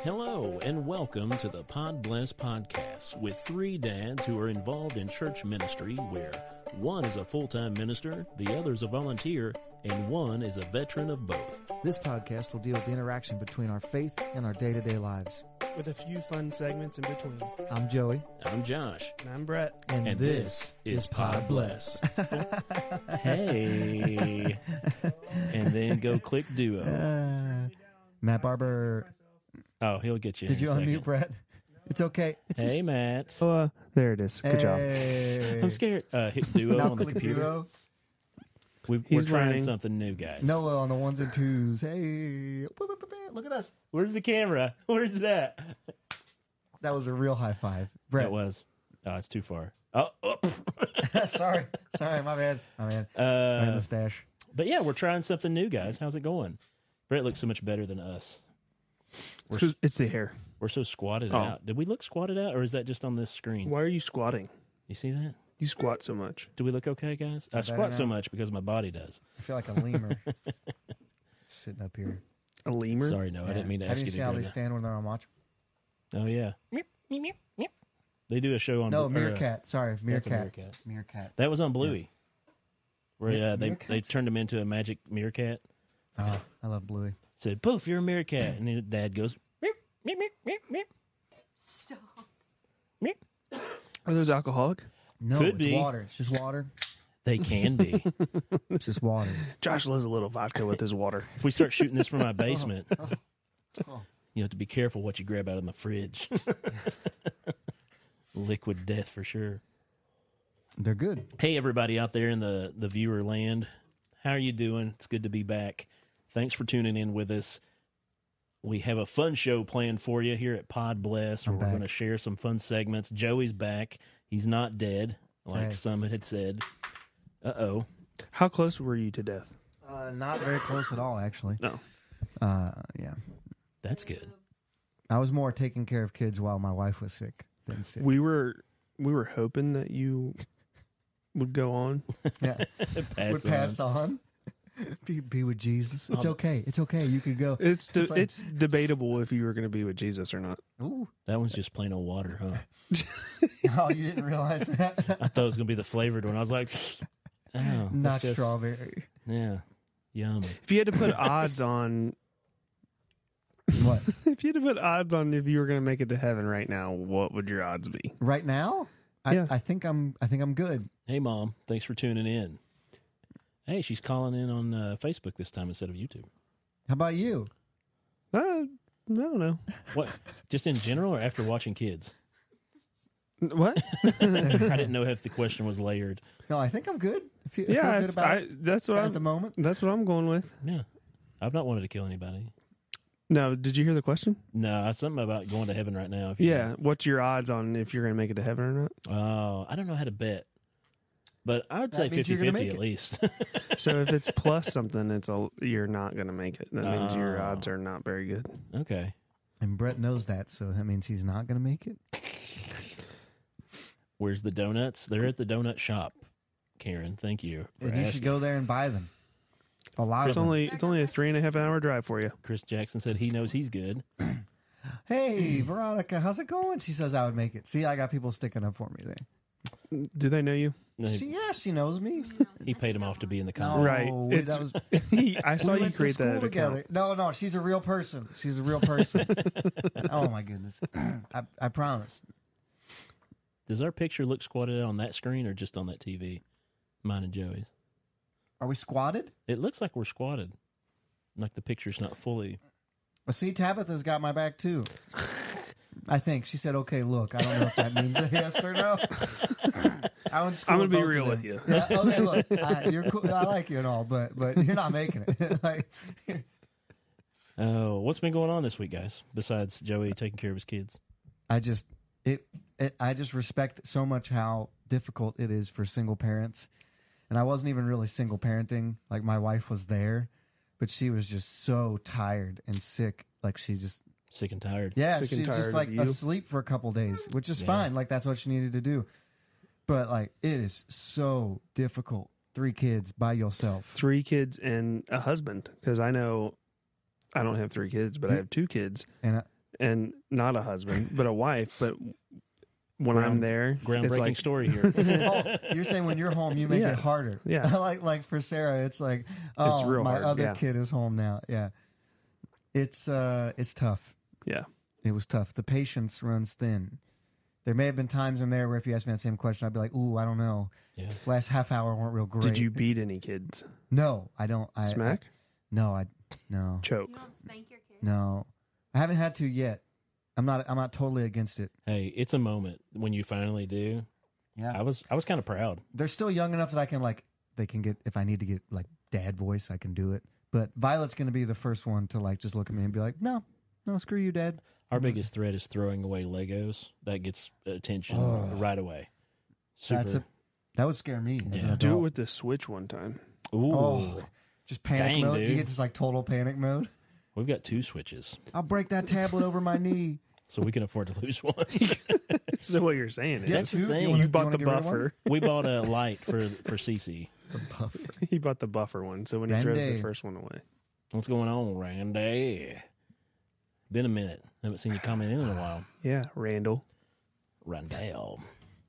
Hello and welcome to the Pod Bless Podcast with three dads who are involved in church ministry where one is a full-time minister, the other is a volunteer, and one is a veteran of both. This podcast will deal with the interaction between our faith and our day-to-day lives. With a few fun segments in between. I'm Joey. I'm Josh. And I'm Brett. And this is Pod Bless. Hey. And then go click duo. Matt Barber. Oh, he'll get you. Did you in a unmute second. Brett? It's okay. It's Hey, Matt. Oh, there it is. Good job. Hey. I'm scared. Hit duo Now on the click computer. duo. We're He's trying learning. something new, guys. Noah on the ones and twos. Hey. Look at us. Where's the camera? Where's that? That was a real high five. Brett. That was. Oh, it's too far. Oh. Sorry, my bad. Right in the stash. But yeah, we're trying something new, guys. How's it going? Brett looks so much better than us. It's the hair. We're so squatted Oh. out. Did we look squatted out, or is that just on this screen? Why are you squatting? You see that? You squat so much. Do we look okay, guys? I Better squat so now. much because my body does. I feel like a lemur sitting up here. A lemur? Sorry, no, I didn't mean to Have ask you you seen to how do they that. stand when they're on watch? Oh yeah. They do a show on No, meerkat. Sorry, That's a meerkat. meerkat. That was on Bluey, where they Meerkats? turned him into a magic meerkat. Oh, I love Bluey. Said, "Poof, you're a meerkat," and then Dad goes, "Meep, meep, meep, meep, meep." Stop. Meep. Are those alcoholic? No, Could it's be. water. It's just water. They can be. It's just water. Josh loves a little vodka with his water. If we start shooting this from my basement, Oh. you have to be careful what you grab out of my fridge. Liquid death for sure. They're good. Hey, everybody out there in the viewer land. How are you doing? It's good to be back. Thanks for tuning in with us. We have a fun show planned for you here at Pod Bless, where I'm we're back. going to share some fun segments. Joey's back. He's not dead, like Hey. some had said. Uh-oh. How close were you to death? Not very close at all, actually. No. Yeah. That's good. I was more taking care of kids while my wife was sick than sick. We were hoping that you would go on. Yeah. Would pass on. Be with Jesus. It's okay. It's okay. You could go. It's It's like- it's debatable if you were going to be with Jesus or not. Ooh. That one's just plain old water, huh? Oh, you didn't realize that? I thought it was going to be the flavored one. I was like, oh. Not that's just- strawberry. Yeah. Yummy. If you had to put odds on, What? if you had to put odds on if you were going to make it to heaven right now, what would your odds be? Right now? Yeah. I think I'm good. Hey, Mom. Thanks for tuning in. Hey, she's calling in on Facebook this time instead of YouTube. How about you? I don't know. What? Just in general or after watching kids? What? I didn't know if the question was layered. No, I think I'm good. I feel Yeah, good about it that's what at the moment. That's what I'm going with. Yeah. I've not wanted to kill anybody. No, did you hear the question? No, something about going to heaven right now. If you Yeah. What's your odds on if you're going to make it to heaven or not? Oh, I don't know how to bet. But I would That say means you're gonna 50-50 make at it. least. So if it's plus something, you're not going to make it. That means your Oh. odds are not very good. Okay. And Brett knows that, so that means he's not going to make it. Where's the donuts? They're at the donut shop. Karen, thank you. for And you should asking. go there and buy them. A lot It's of them. only a 3.5 hour drive for you. Chris Jackson said he knows he's good. Hey, Veronica, how's it going? She says I would make it. See, I got people sticking up for me there. Do they know you? No, She knows me. he paid him off to be in the No, comments. Right. wait, It's- that was, I saw we you went to create school that together. account. No, she's a real person. She's a real person. Oh my goodness. I promise. Does our picture look squatted out on that screen or just on that TV? Mine and Joey's. Are we squatted? It looks like we're squatted. Like the picture's not fully. Well, see, Tabitha's got my back too. I think she said, "Okay, look." I don't know if that means a yes or no. I went to school I'm going to be both of real them. with you. Yeah, okay, look, you're cool. I like you and all, but you're not making it. Like, Oh, what's been going on this week, guys? Besides Joey taking care of his kids. I just respect so much how difficult it is for single parents, and I wasn't even really single parenting. Like my wife was there, but she was just so tired and sick. Like she just Sick and tired. yeah, Sick she and was tired just of like you. asleep for a couple days, which is Yeah. fine. Like that's what she needed to do. But like it is so difficult. 3 kids by yourself. 3 kids and a husband. Because I know I don't have 3 kids, but I have 2 kids. And and not a husband, but a wife. But when I'm there, it's Groundbreaking like, story here. Oh, you're saying when you're home, you make Yeah. it harder. Yeah. like for Sarah, it's like, oh, It's real my hard, other yeah. kid is home now. Yeah, it's tough. yeah, It was tough. The patience runs thin. There may have been times in there where if you asked me that same question, I'd be like, ooh, I don't know. Yeah. Last half hour weren't real great. Did you beat any kids? No, I don't. Smack? No. Choke? You don't spank your kids? No. I haven't had to yet. I'm not totally against it. Hey, it's a moment when you finally do. Yeah. I was kind of proud. They're still young enough that I can they can get, if I need to get like dad voice, I can do it. But Violet's going to be the first one to like just look at me and be like, no, screw you, Dad. Our biggest threat is throwing away Legos. That gets attention right away. Super. That would scare me as an adult. Do it with the Switch one time. Ooh. Oh, just panic Dang, mode. dude. You get just like total panic mode. We've got 2 Switches, I'll break that tablet over my knee. so we can afford to lose one. So what you're saying is, Yeah, That's the two? thing. wanna- you bought wanna the get rid of one? buffer. We bought a light for Cece. The buffer. He bought the buffer one. So when he throws Randy. the first one away, What's going on, Randy? Been a minute. Haven't seen you comment in a while. yeah, Randall. Randall.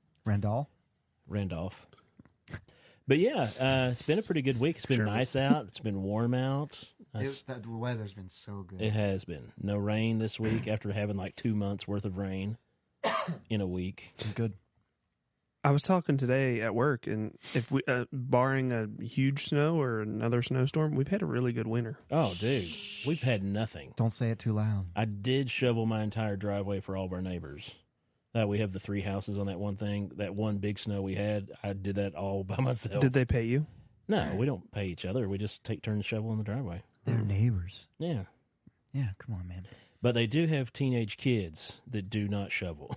Randolph. But yeah, it's been a pretty good week. It's been Sure. nice out. It's been warm out. The weather's been so good. It has been. No rain this week after having like 2 months worth of rain in a week. Good. I was talking today at work, and if we, barring a huge snow or another snowstorm, we've had a really good winter. Oh, dude. We've had nothing. Don't say it too loud. I did shovel my entire driveway for all of our neighbors. We have the 3 houses on that one thing. That one big snow we had, I did that all by myself. Did they pay you? No, we don't pay each other. We just take turns shoveling the driveway. They're neighbors. Yeah. Yeah, come on, man. But they do have teenage kids that do not shovel.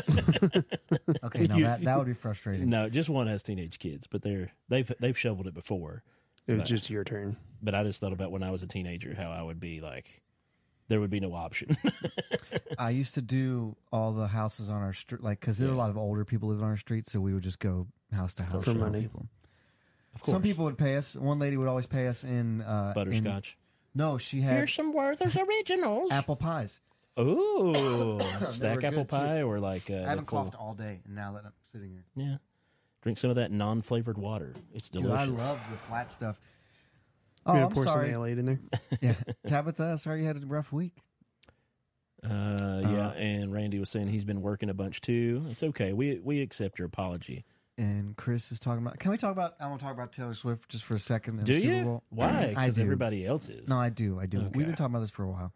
Okay, now that would be frustrating. No, just one has teenage kids, but they've shoveled it before. It was Right. just your turn. But I just thought about when I was a teenager how I would be like, there would be no option. I used to do all the houses on our street, like, because there were a Yeah. lot of older people living on our street, so we would just go house to house For and help money. people. Of course. Some people would pay us. One lady would always pay us in Butterscotch. No, she had some Werther's Originals. apple pies. Ooh. They Stack were apple good, too. pie or like. I haven't the full- coughed all day, and now that I'm sitting here, Yeah. Drink some of that non-flavored water. It's dude, delicious. I love the flat stuff. You Oh, gonna I'm pour sorry. some Alate in there? Yeah, Tabitha, sorry you had a rough week. Yeah, and Randy was saying he's been working a bunch too. It's okay. We accept your apology. And Chris is talking about. Can we talk about? I want to talk about Taylor Swift just for a second. and Do Super you? Bowl. Why? I Because do. everybody else is. No, I do. Okay. We've been talking about this for a while.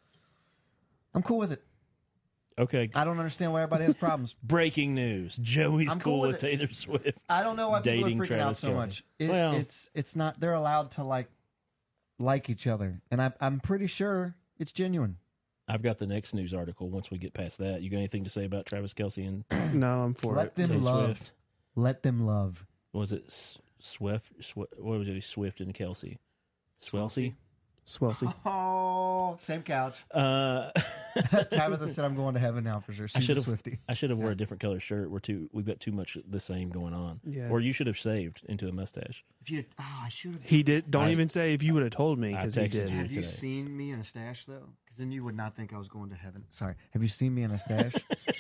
I'm cool with it. Okay. I don't understand why everybody has problems. Breaking news: Joey's I'm cool cool with with it. Taylor Swift. I don't know why people are Dating freaking out Travis so Kelce. much. Well- It's not. They're allowed to like each other, and I'm pretty sure it's genuine. I've got the next news article. Once we get past that, you got anything to say about Travis Kelce and No, I'm for Let it. them Taylor love. Swift? Let them love. Was it Swift? What was it? Swift and Kelsey. Swelsey. Swelsey. Oh, same couch. Tabitha said I'm going to heaven now for sure. She's a should've- Swiftie. I should have wore a different color shirt. We've got too much the same going on. Yeah. Or you should have saved into a mustache. If you, I should have. He did. Don't I- even say if you would have told me, I because he texted did. you. Have you today. seen me in a stash though? Because then you would not think I was going to heaven. Sorry. Have you seen me in a stash?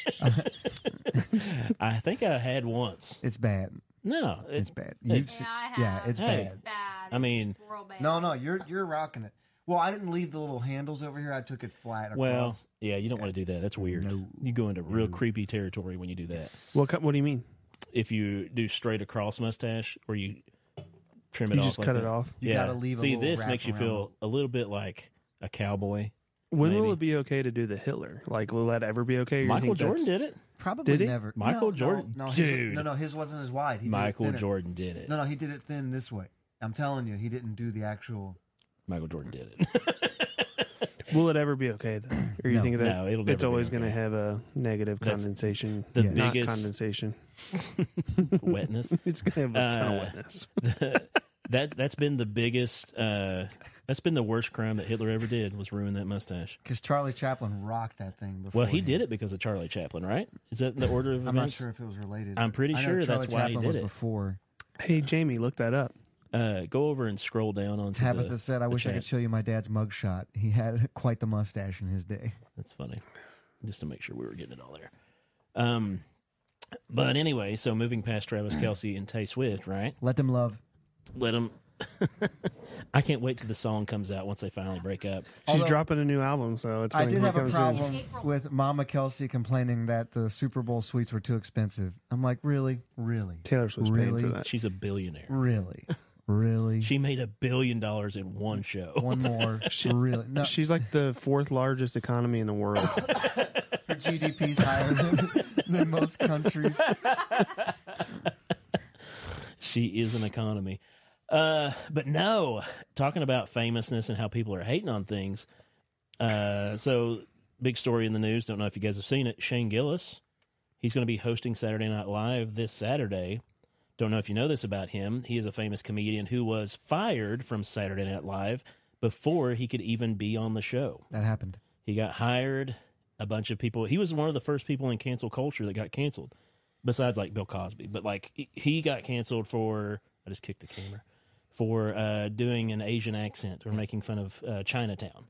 I think I had once. It's bad. No, It's bad. Hey. You've Yeah, seen, I have. yeah, it's Hey. bad. Bad. I mean- It's real bad. No, you're rocking it. Well, I didn't leave the little handles over here. I took it flat across. well, yeah, you don't want to do that. That's weird. No. You go into real creepy territory when you do that. What do you mean? If you do straight across mustache or you trim it You off, just like cut that. it off. You gotta leave a See, little this wrap makes you around feel a little bit like a cowboy. When Maybe. will it be okay to do the Hitler? Like, will that ever be okay? Or you Michael think Jordan that's- did it. Probably Did he? never. Michael No, Jordan? No, Dude. his wasn't as wide. He did it Michael thinner. Jordan did it. No, he did it thin this way. I'm telling you, he didn't do the actual. Michael Jordan did it. Will it ever be okay though? Or you No. think that No, it'll never it's be always okay. going to have a negative That's condensation? the Yes. Not biggest condensation. wetness. It's going to have a ton Uh, of wetness. That's been the biggest. That's been the worst crime that Hitler ever did was ruin that mustache. Because Charlie Chaplin rocked that thing before. Well, he did it because of Charlie Chaplin, right? Is that the order of I'm not events? sure if it was related. I'm pretty I know sure Charlie that's why he Chaplin did was it. before. Hey, Jamie, look that up. Go over and scroll down on Tabitha said, I wish I chat. could show you my dad's mugshot. He had quite the mustache in his day. That's funny. Just to make sure we were getting it all there. But anyway, so moving past Travis Kelce and Tay Swift, right? Let them love. Let them. I can't wait till the song comes out once they finally break up. She's Although- dropping a new album, so it's I going did to have a come soon. problem with Mama Kelsey complaining that the Super Bowl suites were too expensive. I'm like, really? Really? Taylor Swift's paying Really? for that. She's a billionaire. Really? Really? She made $1 billion in one show. One more. Really? No, She's like the fourth largest economy in the world. her GDP's higher than most countries. She is an economy. But no, talking about famousness and how people are hating on things. So, big story in the news. Don't know if you guys have seen it. Shane Gillis, he's going to be hosting Saturday Night Live this Saturday. Don't know if you know this about him. He is a famous comedian who was fired from Saturday Night Live before he could even be on the show. That happened. He got hired. A bunch of people. He was one of the first people in cancel culture that got canceled, besides like Bill Cosby. But like he got canceled for. I just kicked the camera. For doing an Asian accent or making fun of Chinatown.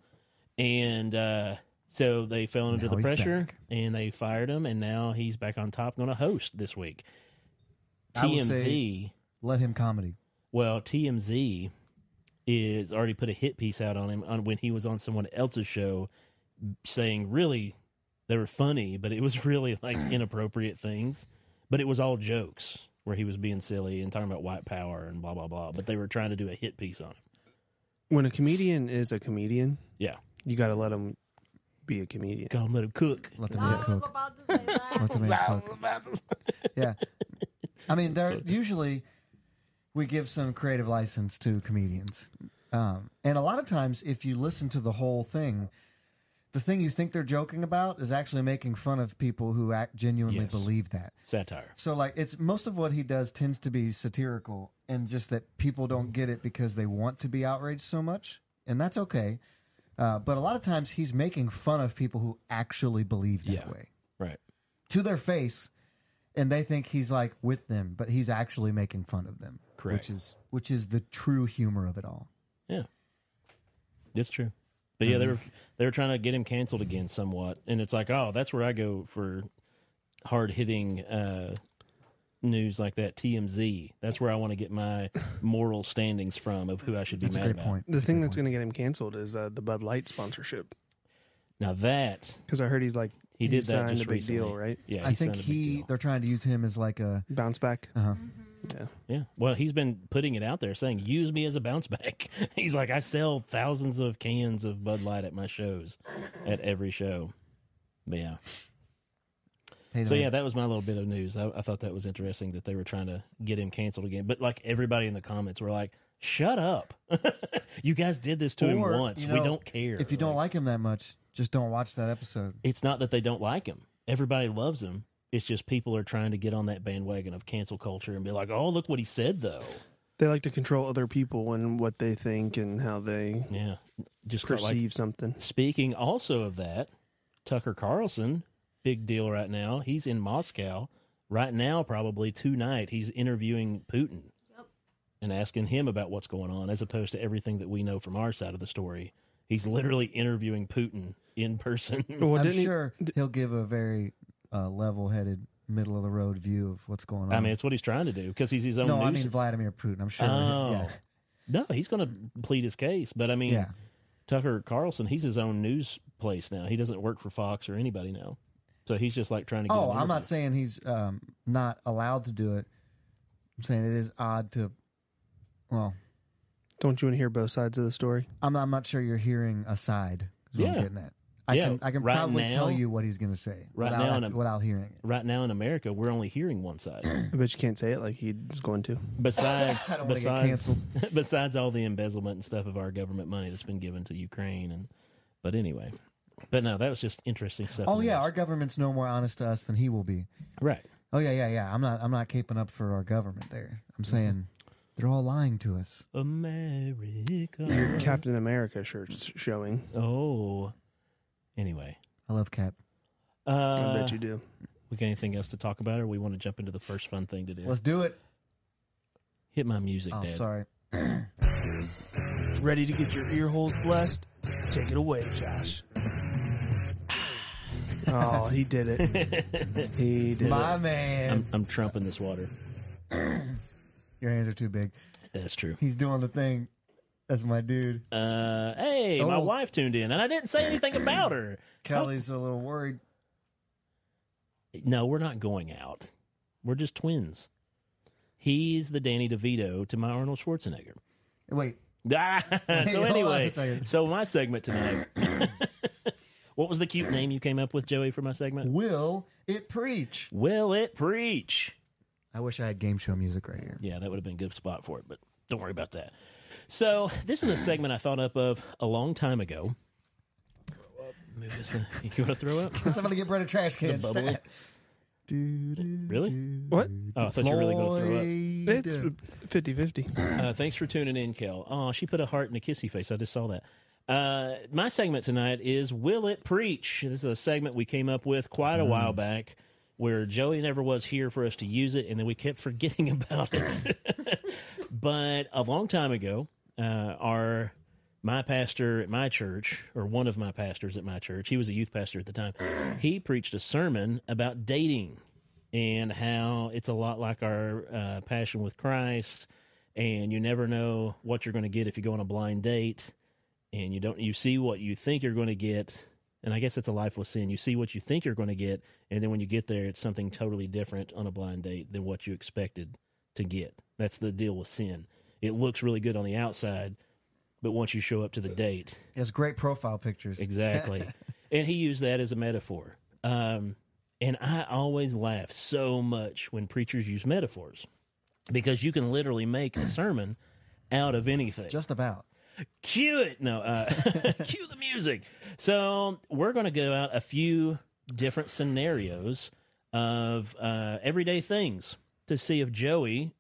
And so they fell under Now the he's pressure back. and they fired him, and now he's back on top going to host this week. I will TMZ, say, let him comedy. well, TMZ is already put a hit piece out on him on when he was on someone else's show saying really they were funny, but it was really like inappropriate things. But it was all jokes where he was being silly and talking about white power and blah, blah, blah. But they were trying to do a hit piece on him. When a comedian is a comedian, Yeah. you got to let him be a comedian. Go and let him cook. Let the I man was cook. about to say that. Let the man cook. Yeah. I mean, they're usually we give some creative license to comedians. And a lot of times, if you listen to the whole thing, the thing you think they're joking about is actually making fun of people who genuinely Yes. believe that. Satire. So, like, it's most of what he does tends to be satirical, and just that people don't get it because they want to be outraged so much, and that's okay. But a lot of times, he's making fun of people who actually believe that Yeah. way Right. to their face, and they think he's like with them, but he's actually making fun of them. Correct. Which is the true humor of it all. Yeah. It's true. But yeah, they were trying to get him canceled again somewhat. And it's like, oh, that's where I go for hard hitting news like that, TMZ. That's where I want to get my moral standings from of who I should be That's a mad great about. point. The thing that's going to get him canceled is the Bud Light sponsorship. Now that Because I heard he's like, he did that signed just a big recently. deal, right? Yeah, I think signed a big deal. they're trying to use him as like a Bounce back. Yeah. Yeah. Well, he's been putting it out there saying, use me as a bounce back. He's like, I sell thousands of cans of Bud Light at my shows, at every show. But yeah. hey, So yeah, that was my little bit of news. I thought that was interesting that they were trying to get him canceled again. But like everybody in the comments were like, shut up. You guys did this to him Or, once. you We know, don't care. if you don't like him that much, just don't watch that episode. It's not that they don't like him. Everybody loves him. It's just people are trying to get on that bandwagon of cancel culture and be like, oh, look what he said, though. They like to control other people and what they think and how they Yeah. Just felt like perceive something. Speaking also of that, Tucker Carlson, big deal right now. He's in Moscow right now, probably tonight. He's interviewing Putin and asking him about what's going on, as opposed to everything that we know from our side of the story. He's literally interviewing Putin in person. Well, I'm didn't he- sure he'll give a very level-headed, middle-of-the-road view of what's going on. I mean, it's what he's trying to do because he's his own no, news. I mean Vladimir Putin. I'm sure. Oh. Yeah. No, he's going to plead his case. But I mean, Yeah. Tucker Carlson, he's his own news place now. He doesn't work for Fox or anybody now. So he's just like trying to get Oh, an I'm not interview. saying he's not allowed to do it. I'm saying it is odd to. Well, Don't you want to hear both sides of the story? I'm not sure you're hearing a side. Is what I'm Yeah. getting at. Yeah, I can right probably now- tell you what he's going to say Right without, now in a- without hearing it. Right now in America, we're only hearing one side. I bet you can't say it like he's going to. Besides, I don't wanna get besides, besides all the embezzlement and stuff of our government money that's been given to Ukraine, but anyway, but no, that was just interesting stuff. Oh in the yeah, news. our government's no more honest to us than he will be. right. Oh yeah. I'm not caping up for our government there. I'm saying they're all lying to us. America. Captain America shirt's showing. Oh, anyway, I love Cap. I bet you do. We got anything else to talk about, or we want to jump into the first fun thing to do? Let's do it. Hit my music, Oh, Dad. sorry. Ready to get your ear holes blessed? Take it away, Josh. Oh, he did it. He did My it. man. I'm trumping this water. Your hands are too big. That's true. He's doing the thing. That's my dude. Hey, my Oh. wife tuned in, and I didn't say anything about her. Kelly's a little worried. No, we're not going out. We're just twins. He's the Danny DeVito to my Arnold Schwarzenegger. Wait. So hold on a anyway, second. so my segment tonight. What was the cute name you came up with, Joey, for my segment? Will it preach? Will it preach? I wish I had game show music right here. Yeah, that would have been a good spot for it, but don't worry about that. So this is a segment I thought up of a long time ago. Move this. You want to throw up? Somebody get Brett a trash can. The bubble? Stat. Really? What? Oh, I thought you were really going to throw up. It's 50-50. Thanks for tuning in, Kel. Oh, she put a heart in a kissy face. I just saw that. My segment tonight is Will It Preach? This is a segment we came up with quite a while back where Joey never was here for us to use it, and then we kept forgetting about it. But a long time ago, my pastor at my church, or one of my pastors at my church, he was a youth pastor at the time, he preached a sermon about dating and how it's a lot like our passion with Christ, and you never know what you're going to get if you go on a blind date, and you see what you think you're going to get, and I guess it's a life with sin. You see what you think you're going to get, and then when you get there, it's something totally different on a blind date than what you expected to get. That's the deal with sin. It looks really good on the outside, but once you show up to the date, He has great profile pictures. exactly. And he used that as a metaphor. And I always laugh so much when preachers use metaphors because you can literally make a sermon out of anything. Just about. Cue it. No, cue the music. So we're going to go out a few different scenarios of everyday things to see if Joey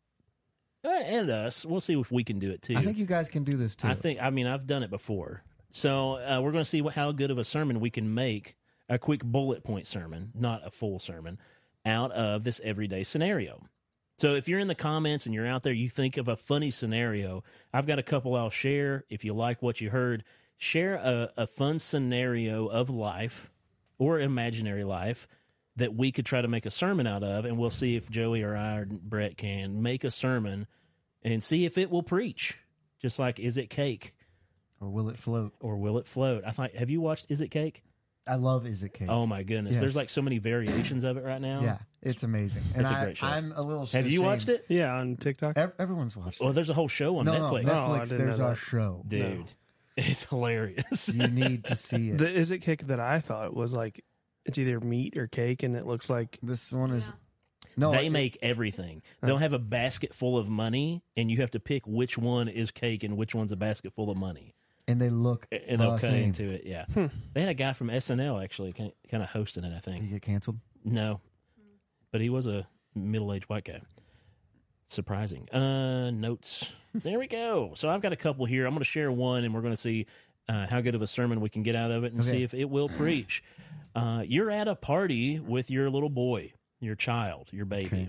and us, we'll see if we can do it too. I think you guys can do this too. I've done it before. So we're going to see how good of a sermon we can make, a quick bullet point sermon, not a full sermon, out of this everyday scenario. So if you're in the comments and you're out there, you think of a funny scenario, I've got a couple I'll share. If you like what you heard, share a fun scenario of life or imaginary life that we could try to make a sermon out of, and we'll see if Joey or I or Brett can make a sermon and see if it will preach. Just like Is It Cake? Or will it float? Or Will It Float? Have you watched Is It Cake? I love Is It Cake. Oh my goodness. Yes. There's like so many variations of it right now. Yeah, it's amazing. And It's a great show. I'm a little Have you watched it? Yeah, on TikTok. Everyone's watched it. Well, there's a whole show on No, Netflix. no, Oh, I Netflix, didn't there's know a that. show. Dude, it's hilarious. You need to see it. The Is It Cake that I thought was like, it's either meat or cake, and it looks like This one is... No, They make everything. They'll have a basket full of money, and you have to pick which one is cake and which one's a basket full of money. And they look And they'll cut same. into it, yeah. They had a guy from SNL actually kind of hosting it, I Did think. you get canceled? No, but he was a middle-aged white guy. Surprising. Notes. There we go. So I've got a couple here. I'm going to share one, and we're going to see how good of a sermon we can get out of it and Okay. see if it will preach. You're at a party with your little boy, your child, your baby.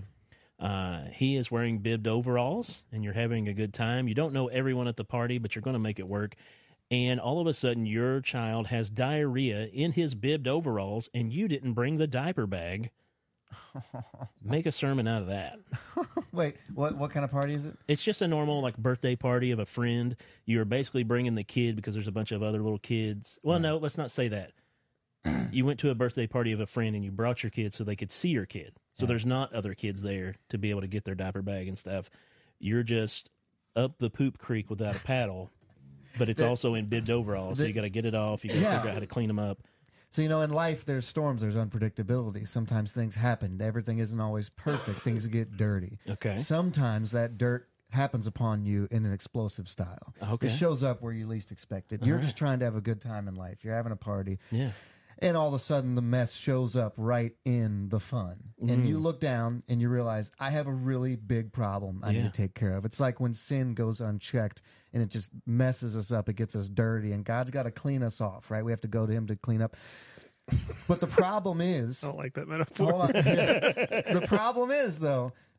He is wearing bibbed overalls, and you're having a good time. You don't know everyone at the party, but you're going to make it work. And all of a sudden, your child has diarrhea in his bibbed overalls, and you didn't bring the diaper bag. Make a sermon out of that. Wait, what kind of party is it? It's just a normal like birthday party of a friend. You're basically bringing the kid because there's a bunch of other little kids. Well, no, let's not say that. You went to a birthday party of a friend and you brought your kid so they could see your kid. So there's not other kids there to be able to get their diaper bag and stuff. You're just up the poop creek without a paddle, but it's also in bibbed overalls. So you got to get it off. You got to figure out how to clean them up. So, in life, there's storms, there's unpredictability. Sometimes things happen. Everything isn't always perfect. Things get dirty. Okay. Sometimes that dirt happens upon you in an explosive style. Okay. It shows up where you least expect it. You're just trying to have a good time in life. You're having a party. Yeah. And all of a sudden, the mess shows up right in the fun. And you look down and you realize, I have a really big problem I need to take care of. It's like when sin goes unchecked and it just messes us up. It gets us dirty. And God's got to clean us off, right? We have to go to him to clean up. But the problem is... I don't like that metaphor. Hold on. The problem is, though,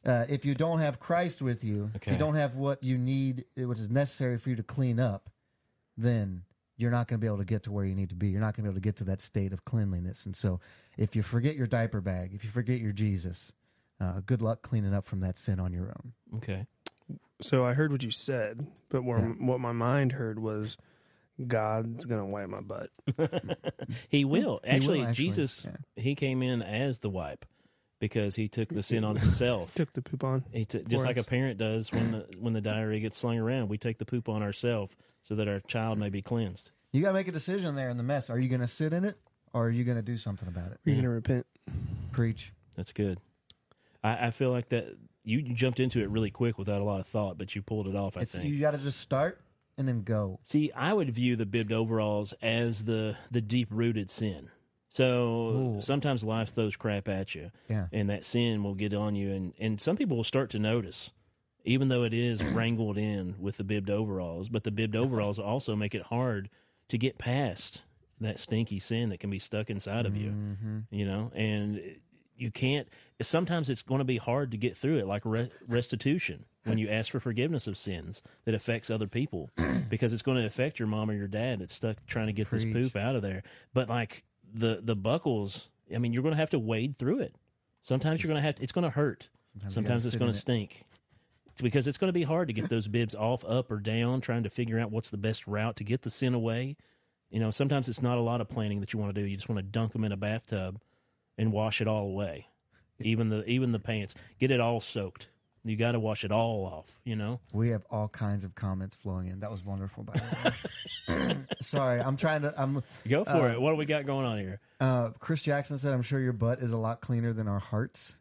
If you don't have Christ with you, if you don't have what you need, what is necessary for you to clean up, then you're not going to be able to get to where you need to be. You're not going to be able to get to that state of cleanliness. And so if you forget your diaper bag, if you forget your Jesus, good luck cleaning up from that sin on your own. Okay. So I heard what you said, but what my mind heard was God's going to wipe my butt. He will. Actually, actually, Jesus, yeah. he came in as the wipe because he took the sin on himself. Took the poop on. Just like a parent does when the diarrhea gets slung around. We take the poop on ourselves so that our child may be cleansed. You got to make a decision there in the mess. Are you going to sit in it, or are you going to do something about it? You're going to repent. Preach. That's good. I feel like that you jumped into it really quick without a lot of thought, but you pulled it off, I think. You got to just start and then go. See, I would view the bibbed overalls as the deep-rooted sin. So sometimes life throws crap at you, and that sin will get on you, and some people will start to notice, even though it is wrangled in with the bibbed overalls. But the bibbed overalls also make it hard to get past that stinky sin that can be stuck inside of you, you know, and you can't. Sometimes it's going to be hard to get through it, like restitution when you ask for forgiveness of sins that affects other people, because it's going to affect your mom or your dad that's stuck trying to get this poop out of there. But like the buckles, I mean, you're going to have to wade through it. Sometimes you're going to have to. It's going to hurt. Sometimes it's going to stink. Because it's going to be hard to get those bibs off, up, or down, trying to figure out what's the best route to get the sin away. You know, sometimes it's not a lot of planning that you want to do. You just want to dunk them in a bathtub and wash it all away. Even the pants. Get it all soaked. You got to wash it all off, you know? We have all kinds of comments flowing in. That was wonderful, by the way. Sorry, Go for it. What do we got going on here? Chris Jackson said, I'm sure your butt is a lot cleaner than our hearts.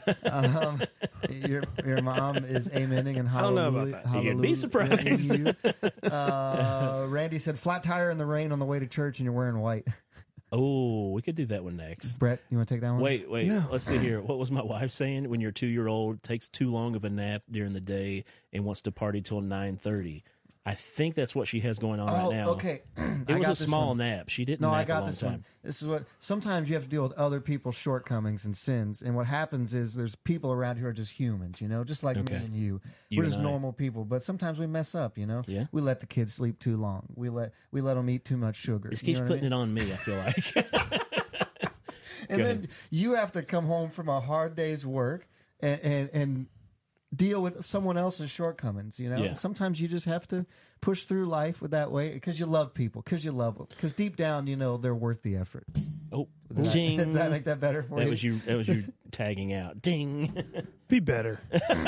Your mom is amening and hallelujah. I don't know about that. You'd be surprised. Randy said, flat tire in the rain on the way to church and you're wearing white. Oh, we could do that one next. Brett, you want to take that one? Wait. No. Let's see here. What was my wife saying? When your 2-year-old takes too long of a nap during the day and wants to party till 9:30. I think that's what she has going on right now. Okay. It was a small nap. She didn't nap I got a long this time. one. This is what sometimes you have to deal with other people's shortcomings and sins. And what happens is there's people around who are just humans, you know, just like me and you. We're just normal people, but sometimes we mess up, you know. Yeah. We let the kids sleep too long. We let them eat too much sugar. This keeps putting it on me, I feel like. And then you have to come home from a hard day's work and deal with someone else's shortcomings, you know? Yeah. Sometimes you just have to push through life with that way because you love people, because you love them, because deep down, you know, they're worth the effort. Oh, ding. Did that make that better for you? That was you tagging out. Ding. Be better.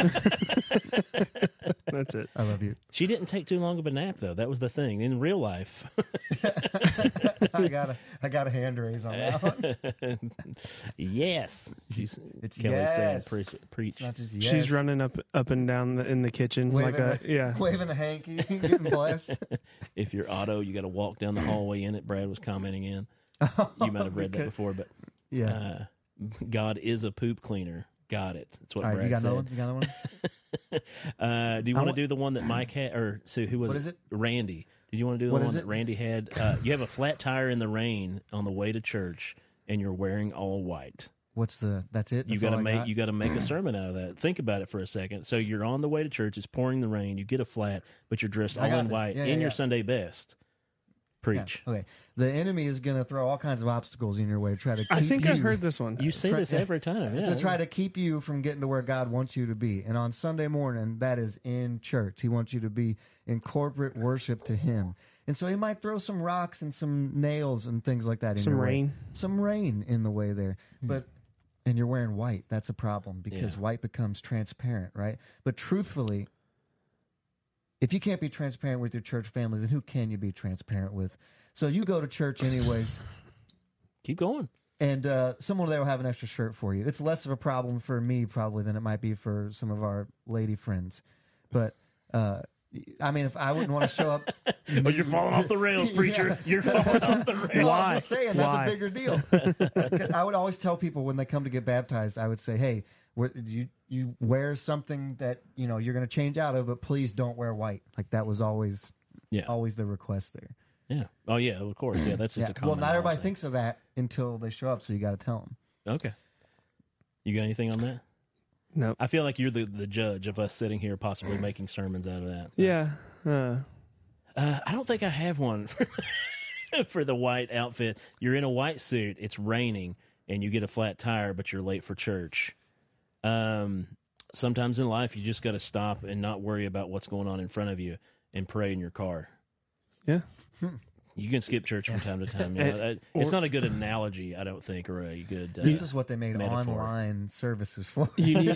That's it. I love you. She didn't take too long of a nap, though. That was the thing. In real life. I got a hand raise on that one. Yes. It's Kelly yes. saying preach. It's not just yes. She's running up and down in the kitchen waving waving the hanky, getting blessed. If you're Otto, you got to walk down the hallway in it. Brad was commenting in. You might have read that before, but God is a poop cleaner. Got it. That's what Brad said. You got another one? Do you want to do the one that Mike had? Or so who was what is it? Randy. Did you want to do the one that Randy had? You have a flat tire in the rain on the way to church, and you're wearing all white. That's it? You got to make a sermon out of that. Think about it for a second. So you're on the way to church. It's pouring the rain. You get a flat, but you're dressed all in white in your Sunday best. Preach. Yeah. Okay. The enemy is going to throw all kinds of obstacles in your way to try to keep I think I've heard this one. You say this every time. Yeah. To try to keep you from getting to where God wants you to be. And on Sunday morning, that is in church. He wants you to be in corporate worship to Him. And so He might throw some rocks and some nails and things like that in your way. Some rain in the way there. And you're wearing white. That's a problem because white becomes transparent, right? But truthfully, if you can't be transparent with your church family, then who can you be transparent with? So you go to church anyways. Keep going. And someone there will have an extra shirt for you. It's less of a problem for me probably than it might be for some of our lady friends. But, I mean, if I wouldn't want to show up... But you're falling off the rails, preacher. You're falling off the rails. No, I'm just saying that's a bigger deal. I would always tell people when they come to get baptized, I would say, hey, you wear something that you know you're going to change out of, but please don't wear white. Like that was always the request there. Yeah. Oh yeah, of course. Yeah, that's just a common. Well, not everybody thinks of that until they show up, so you got to tell them. Okay. You got anything on that? Nope. I feel like you're the judge of us sitting here possibly making sermons out of that. Yeah. I don't think I have one for the white outfit. You're in a white suit, it's raining, and you get a flat tire, but you're late for church. Sometimes in life, you just got to stop and not worry about what's going on in front of you and pray in your car. Yeah. You can skip church from time to time. You know, it's not a good analogy, I don't think, or a good. This is what they made metaphor. Online services for. You need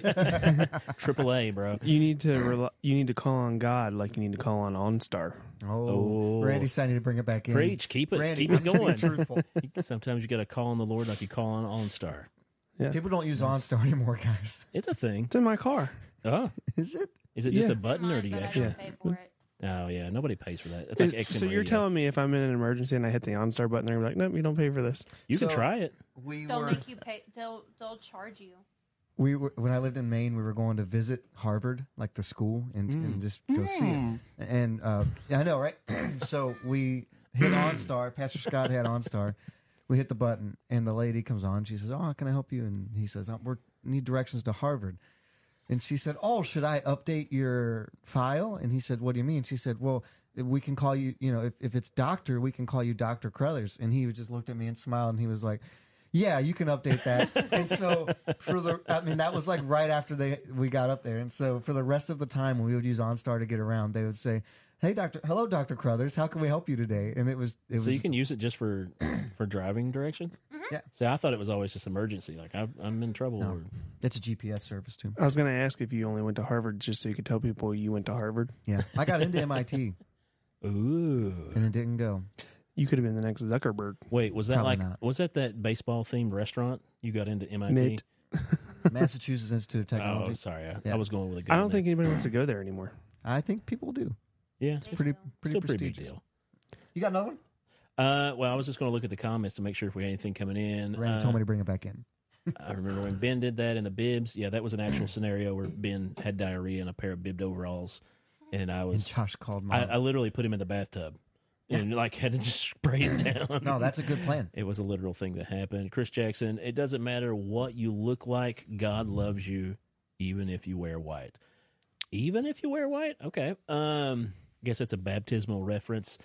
AAA, bro. you need to call on God like you need to call on OnStar. Oh, Randy said I need to bring it back in. Preach, keep it Randy, going. Truthful. Sometimes you got to call on the Lord like you call on OnStar. Yeah. People don't use OnStar anymore, guys. It's a thing. It's in my car. Oh, Is it? is it just Yeah. a button, or do you But I actually? don't pay for it. Oh yeah, nobody pays for that. It's like XM So you're radio. telling me if I'm in an emergency and I hit the OnStar button, they're gonna be like, nope, you don't pay for this. you can So- try it. They'll make you pay. They'll charge you. We were, when I lived in Maine, we were going to visit Harvard, like the school, and just go see it. And yeah, I know, right? So we hit OnStar. Pastor Scott had OnStar. We hit the button, and the lady comes on. She says, "Oh, how can I help you?" And he says, "We need directions to Harvard." And she said, "Oh, should I update your file?" And he said, "What do you mean?" She said, "Well, we can call you. You know, if it's Doctor, we can call you Dr. Crothers." And he just looked at me and smiled, and he was like, "Yeah, you can update that." And so that was like right after we got up there. And so for the rest of the time when we would use OnStar to get around, they would say, hello, Dr. Crothers, how can we help you today? And it was So you can use it just for driving directions. Yeah. See, I thought it was always just emergency. Like I'm in trouble. No. Or, it's a GPS service too. I was gonna ask if you only went to Harvard just so you could tell people you went to Harvard. Yeah, I got into MIT ooh. and it didn't go. You could have been the next Zuckerberg. Wait, was that Probably like not. was that baseball themed restaurant you got into MIT? MIT. Massachusetts Institute of Technology. Oh, sorry, Yeah. I was going with a good. I don't one think anybody wants to go there anymore. I think people do. there. Yeah, They Pretty do. pretty still pretty big prestigious. deal. You got another one? Well, I was just going to look at the comments to make sure if we had anything coming in. Randy told me to bring it back in. I remember when Ben did that in the bibs. Yeah, that was an actual scenario where Ben had diarrhea in a pair of bibbed overalls, and I And was Josh called I mom. literally put him in the bathtub and like had to just spray it down. No, that's a good plan. It was a literal thing that happened. Chris Jackson, it doesn't matter what you look like, God loves you even if you wear white. Even if you wear white? Okay. Guess that's a baptismal reference.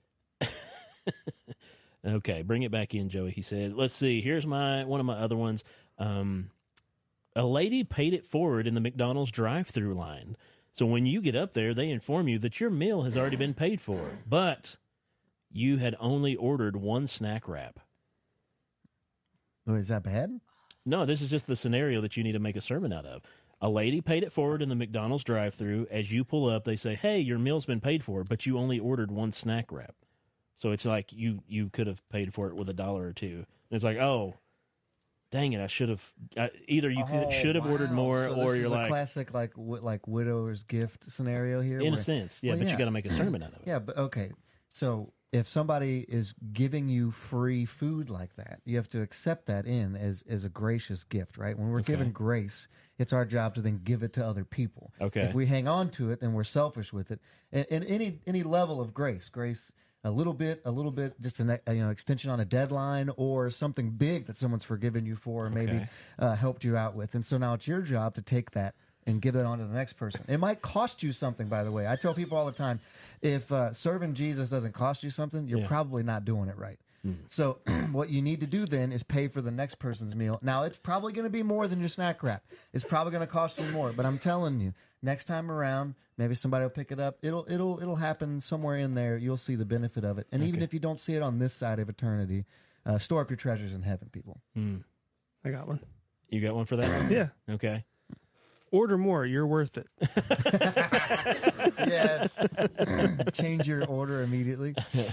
Okay, bring it back in, Joey. He said, let's see, here's one of my other ones. A lady paid it forward in the McDonald's drive-thru line. So when you get up there, they inform you that your meal has already been paid for, but you had only ordered one snack wrap. Oh, is that bad? No, this is just the scenario that you need to make a sermon out of. A lady paid it forward in the McDonald's drive-thru. As you pull up, they say, hey, your meal's been paid for, but you only ordered one snack wrap. So it's like you could have paid for it with $1 or $2. And it's like, oh, dang it, I should have. Either you should have ordered more, So or this you're is like, a classic like widower's gift scenario here. in a where- sense, yeah, Well, but yeah. you got to make a sermon out of it. Yeah, but okay. So if somebody is giving you free food like that, you have to accept that as a gracious gift, right? When we're given grace, it's our job to then give it to other people. Okay. If we hang on to it, then we're selfish with it. And any level of grace, a little bit, just an extension on a deadline or something big that someone's forgiven you for, or maybe helped you out with. And so now it's your job to take that and give it on to the next person. It might cost you something, by the way. I tell people all the time, if serving Jesus doesn't cost you something, you're probably not doing it right. So what you need to do then is pay for the next person's meal. Now, it's probably going to be more than your snack wrap. It's probably going to cost you more. But I'm telling you, next time around, maybe somebody will pick it up. It'll happen somewhere in there. You'll see the benefit of it. And even if you don't see it on this side of eternity, store up your treasures in heaven, people. I got one. You got one for that? Yeah. Okay. Order more. You're worth it. Yes. Change your order immediately.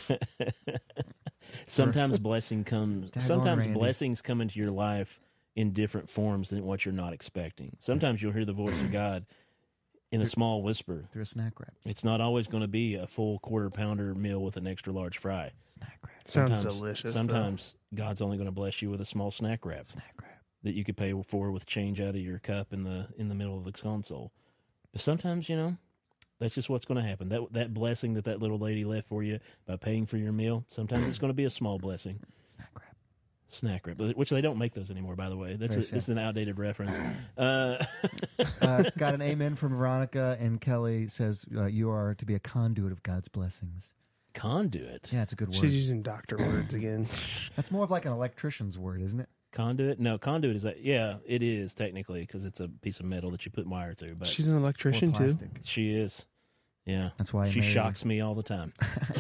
Sometimes blessing comes. Daggone Sometimes Randy. blessings come into your life in different forms than what you're not expecting. Sometimes you'll hear the voice of God in a small whisper. Through a snack wrap. It's not always going to be a full quarter pounder meal with an extra large fry. Snack wrap. Sounds Sometimes- delicious. though. Sometimes God's only going to bless you with a small snack wrap Snack wrap. that you could pay for with change out of your cup in the middle of the console. But sometimes, that's just what's going to happen. That blessing that little lady left for you by paying for your meal, sometimes it's going to be a small blessing. Snack wrap. Snack wrap, which they don't make those anymore, by the way. It's an outdated reference. Got an amen from Veronica, and Kelly says you are to be a conduit of God's blessings. Conduit? Yeah, it's a good word. She's using doctor words again. That's more of like an electrician's word, isn't it? Conduit? No, conduit is it is technically because it's a piece of metal that you put wire through. But she's an electrician or too. plastic. She is. Yeah, That's why she shocks me all the time.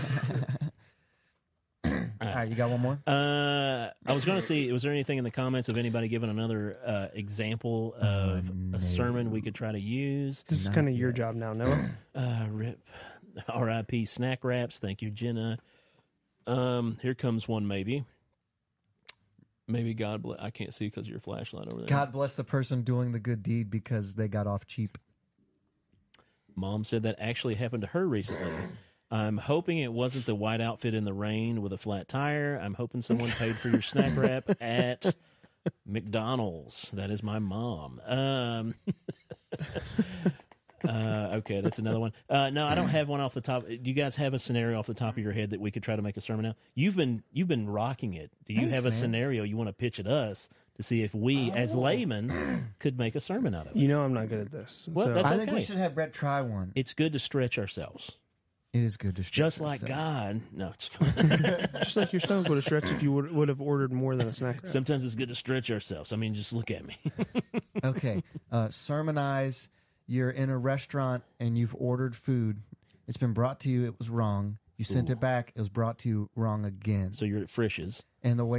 All right, you got one more? I was going to see, was there anything in the comments of anybody giving another example of a sermon we could try to use? This is kind of your job now, Noah. RIP. R.I.P. Snack wraps. Thank you, Jenna. Here comes one, maybe. Maybe God bless. I can't see because of your flashlight over there. God bless the person doing the good deed because they got off cheap. Mom said that actually happened to her recently. I'm hoping it wasn't the white outfit in the rain with a flat tire. I'm hoping someone paid for your snack wrap at McDonald's. That is my mom. Okay, that's another one. No, I don't have one off the top. Do you guys have a scenario off the top of your head that we could try to make a sermon out? You've been rocking it. Do you have a scenario you want to pitch at us to see if we, as laymen, could make a sermon out of it? You know I'm not good at this. Well, so. that's I think okay. we should have Brett try one. It's good to stretch ourselves. It is good to stretch Just like ourselves. God. No, just kidding. Just like your stomach would have stretched if you would have ordered more than a snack wrap. Sometimes it's good to stretch ourselves. I mean, just look at me. Okay, sermonize. You're in a restaurant and you've ordered food. It's been brought to you. It was wrong. You sent it back. It was brought to you wrong again. So you're at Frisch's. And the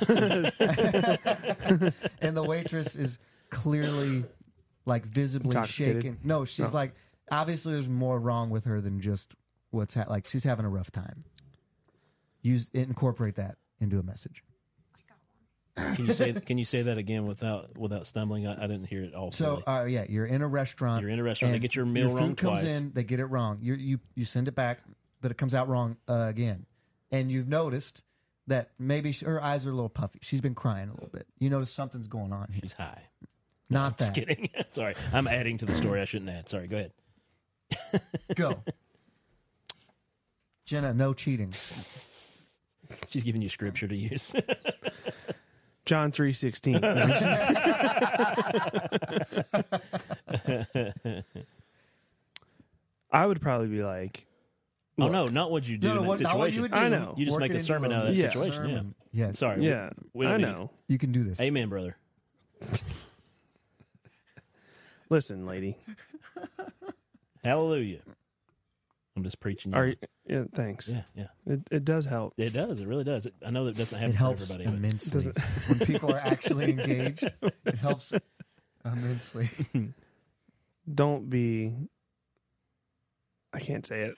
waitress is clearly like visibly Intoxicated. shaken. No, she's like obviously there's more wrong with her than just what's like she's having a rough time. Incorporate that into a message. Can you say that again without stumbling? I didn't hear it all. So yeah, you're in a restaurant. You're in a restaurant. They get your meal food wrong comes twice. in. They get it wrong. You send it back, but it comes out wrong again. And you've noticed that maybe her eyes are a little puffy. She's been crying a little bit. You notice something's going on here. She's high. Not Just that. kidding. Sorry, I'm adding to the story. I shouldn't add. Sorry. Go ahead. Go. Jenna, no cheating. She's giving you scripture to use. John 3:16. I would probably be like, oh no, not what you do in that not what you situation. would do. I know. You just Work make it a into sermon out of that Yeah. situation. sermon. Yeah. Yes. Sorry. yeah, we don't I need- know. You can do this. Amen, brother. Listen, lady. Hallelujah. I'm just preaching. Yeah, thanks. Yeah. It does help. It does. It really does. I know that doesn't It happen for helps everybody. But immensely. When people are actually engaged, it helps immensely. Don't be. I can't say it.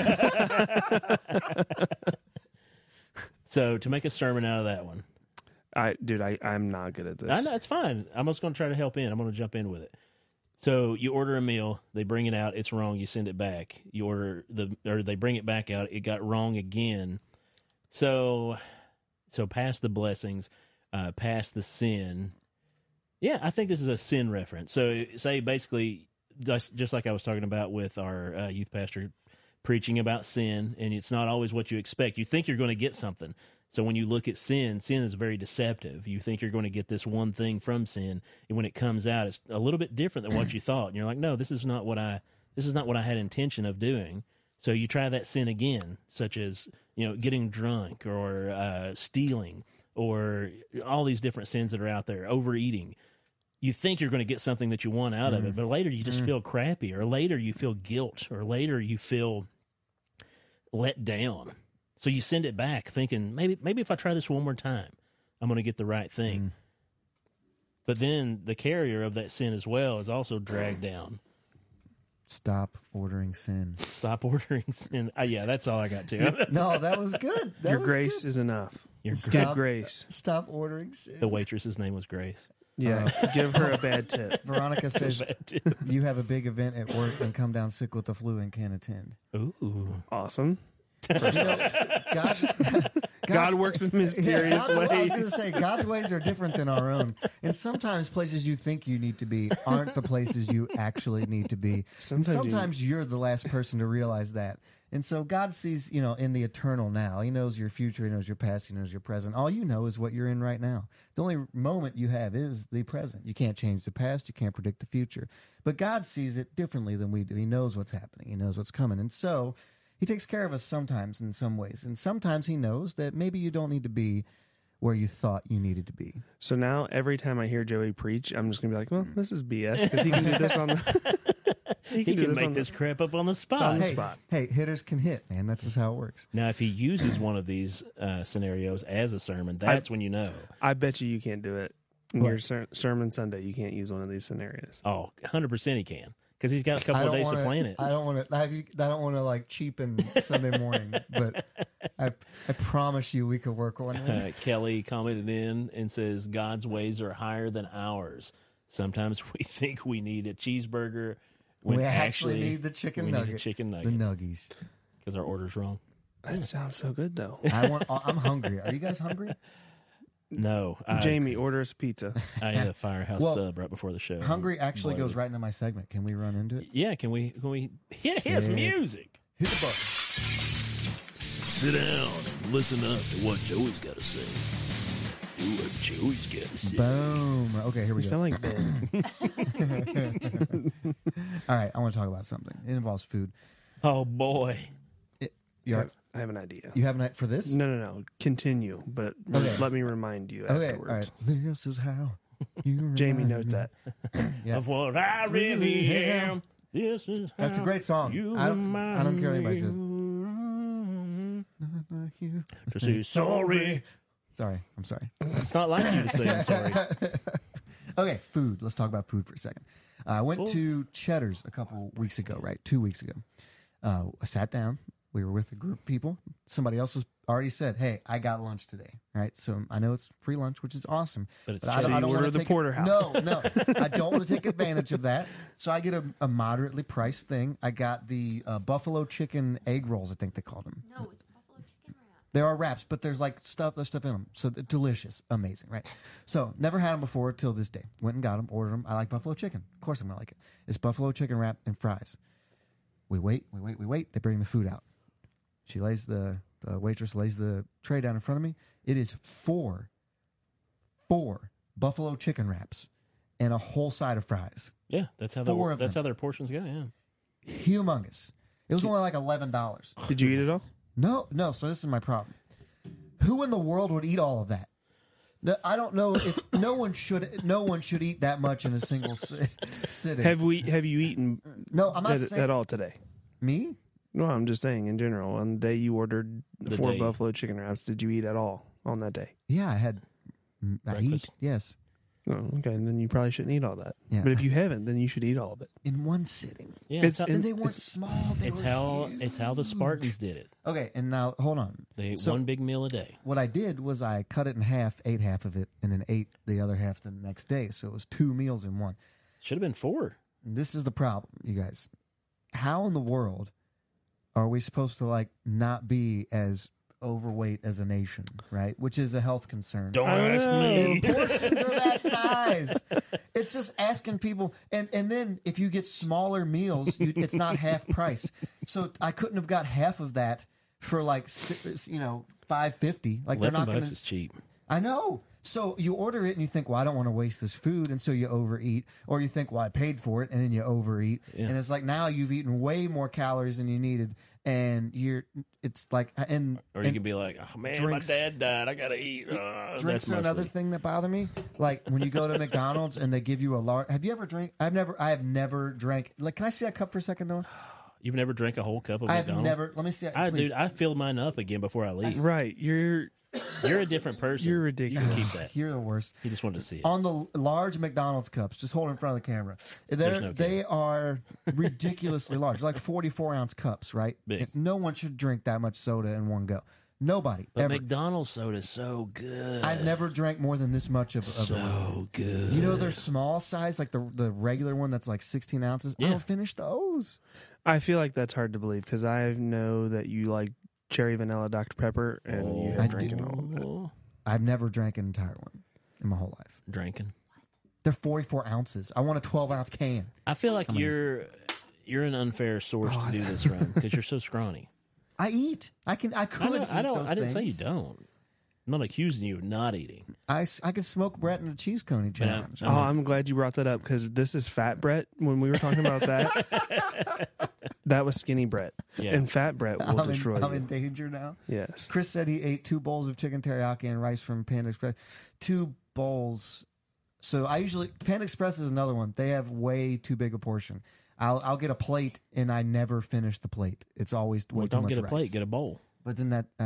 So to make a sermon out of that one, I'm not good at this. I know it's fine. I'm just going to try to help in. I'm going to jump in with it. So you order a meal, they bring it out, it's wrong, you send it back. They bring it back out, it got wrong again. So past the blessings, past the sin. Yeah, I think this is a sin reference. So say basically, just like I was talking about with our youth pastor preaching about sin, and it's not always what you expect. You think you're going to get something. So when you look at sin is very deceptive. You think you're going to get this one thing from sin, and when it comes out, it's a little bit different than what you thought. And you're like, no, this is not what I had intention of doing. So you try that sin again, such as getting drunk or stealing or all these different sins that are out there, overeating. You think you're going to get something that you want out of it, but later you just feel crappy, or later you feel guilt, or later you feel let down. So you send it back thinking, maybe if I try this one more time, I'm going to get the right thing. But then the carrier of that sin as well is also dragged down. Stop ordering sin. Stop ordering sin. Yeah, that's all I got to. No, that was good. That Your was grace good. is enough. Your Give grace. Stop ordering sin. The waitress's name was Grace. Yeah, give her a bad tip. Veronica says you have a big event at work and come down sick with the flu and can't attend. Ooh. Awesome. God works in mysterious I was ways. going to say, God's ways are different than our own. And sometimes places you think you need to be aren't the places you actually need to be. Sometimes Sometimes you're the last person to realize that. And so God sees, in the eternal now. He knows your future. He knows your past. He knows your present. All you know is what you're in right now. The only moment you have is the present. You can't change the past. You can't predict the future. But God sees it differently than we do. He knows what's happening. He knows what's coming. And so he takes care of us sometimes in some ways. And sometimes he knows that maybe you don't need to be where you thought you needed to be. So now every time I hear Joey preach, I'm just going to be like, well, this is BS because he can do this on the... He can make this crap up on the spot. Hey, hitters can hit, man. That's just how it works. Now, if he uses one of these scenarios as a sermon, that's when you know. I bet you can't do it. In your sermon Sunday, you can't use one of these scenarios. Oh, 100% he can. Because he's got a couple of days to plan it. I don't want to like cheapen Sunday morning, but I promise you we could work on it. Kelly commented in and says, God's ways are higher than ours. Sometimes we think we need a cheeseburger. We actually need the chicken nugget. Need a chicken nugget. The nuggies. Because our order's wrong. That sounds so good, though. I'm hungry. Are you guys hungry? No. Jamie, order us pizza. I had a Firehouse sub right before the show. Hungry actually goes right into my segment. Can we run into it? Yeah, can we? Yeah, here's music. Hit the button. Sit down and listen up to what Joey's got to say. What Joey's got to say. Boom. Okay, here we go. Sound like Ben. All right, I want to talk about something. It involves food. Oh, boy. I have an idea. You have an idea for this? No. Continue, but let me remind you afterwards. All right. This is how you Jamie, note that. Of what I really am. This is how That's a great song. I don't care what anybody says. To say sorry. Sorry, I'm sorry. It's not like you to say I'm sorry. Okay, food. Let's talk about food for a second. I went to Cheddar's a couple weeks ago, right? 2 weeks ago. I sat down. We were with a group of people. Somebody else was already said, "Hey, I got lunch today." Right? So I know it's free lunch, which is awesome. But I don't order the porterhouse. No, I don't want to take advantage of that. So I get a moderately priced thing. I got the buffalo chicken egg rolls. I think they called them. No, it's buffalo chicken wrap. There are wraps, but there's stuff in them. So delicious, amazing, right? So never had them before till this day. Went and got them, ordered them. I like buffalo chicken. Of course I'm gonna like it. It's buffalo chicken wrap and fries. We wait. They bring the food out. She lays the waitress lays the tray down in front of me. It is four buffalo chicken wraps and a whole side of fries. Yeah, that's how their portions go. Yeah, humongous. It was only like $11. Did you eat it all? No. So this is my problem. Who in the world would eat all of that? No, I don't know if no one should eat that much in a single sitting. Have you eaten? No, I'm not saying at all today. Me? No, I'm just saying in general. On the day you ordered the 4 buffalo chicken wraps, did you eat at all on that day? Yeah, I had. I eat, yes. Oh, okay, and then you probably shouldn't eat all that. Yeah. But if you haven't, then you should eat all of it in one sitting. Yeah, and they weren't small. It's how the Spartans did it. Okay, and now hold on. They ate one big meal a day. What I did was I cut it in half, ate half of it, and then ate the other half the next day. So it was 2 meals in one. Should have been 4. This is the problem, you guys. How in the world are we supposed to not be as overweight as a nation, right? Which is a health concern. Don't ask me. If portions are that size, it's just asking people. And then if you get smaller meals, it's not half price. So I couldn't have got half of that for $5.50. Like they're not going to. $11 is cheap. I know. So you order it and you think, well, I don't want to waste this food, and so you overeat, or you think, well, I paid for it, and then you overeat, and it's like now you've eaten way more calories than you needed, and or you can be like, oh man, drinks, my dad died, I gotta eat. Drinks are another thing that bother me. Like when you go to McDonald's and they give you a large. Have you ever drank? I have never drank. Like, can I see that cup for a second, Noah? You've never drank a whole cup of McDonald's? I've never. Let me see. Dude, I filled mine up again before I leave. Right, You're a different person. You're ridiculous. You keep that. You're the worst. He just wanted to see it. On the large McDonald's cups, just hold it in front of the camera. They are ridiculously large, like 44-ounce cups, right? Big. No one should drink that much soda in one go. Nobody. But ever. McDonald's soda is so good. I've never drank more than this much of so it. Good. You know, they're small size, like the regular one that's like 16 ounces. Yeah. I don't finish those. I feel like that's hard to believe because I know that you like cherry vanilla Dr. Pepper, and you have drinking all of it. I've never drank an entire one in my whole life. Drinking? They're 44 ounces. I want a 12-ounce can. I feel like you're an unfair source to do this from because you're so scrawny. I eat. I could eat those I didn't say you things. don't. I'm not accusing you of not eating. I could smoke Brett in a cheese coney challenge. Oh, I'm glad you brought that up because this is Fat Brett. When we were talking about that, that was Skinny Brett. Yeah. And Fat Brett will destroy I'm you. in danger now. Yes. Chris said he ate 2 bowls of chicken teriyaki and rice from Panda Express. 2 bowls. So I usually Panda Express is another one. They have way too big a portion. I'll get a plate and I never finish the plate. It's always way Well, too don't much get a rice. plate, get a bowl. But then that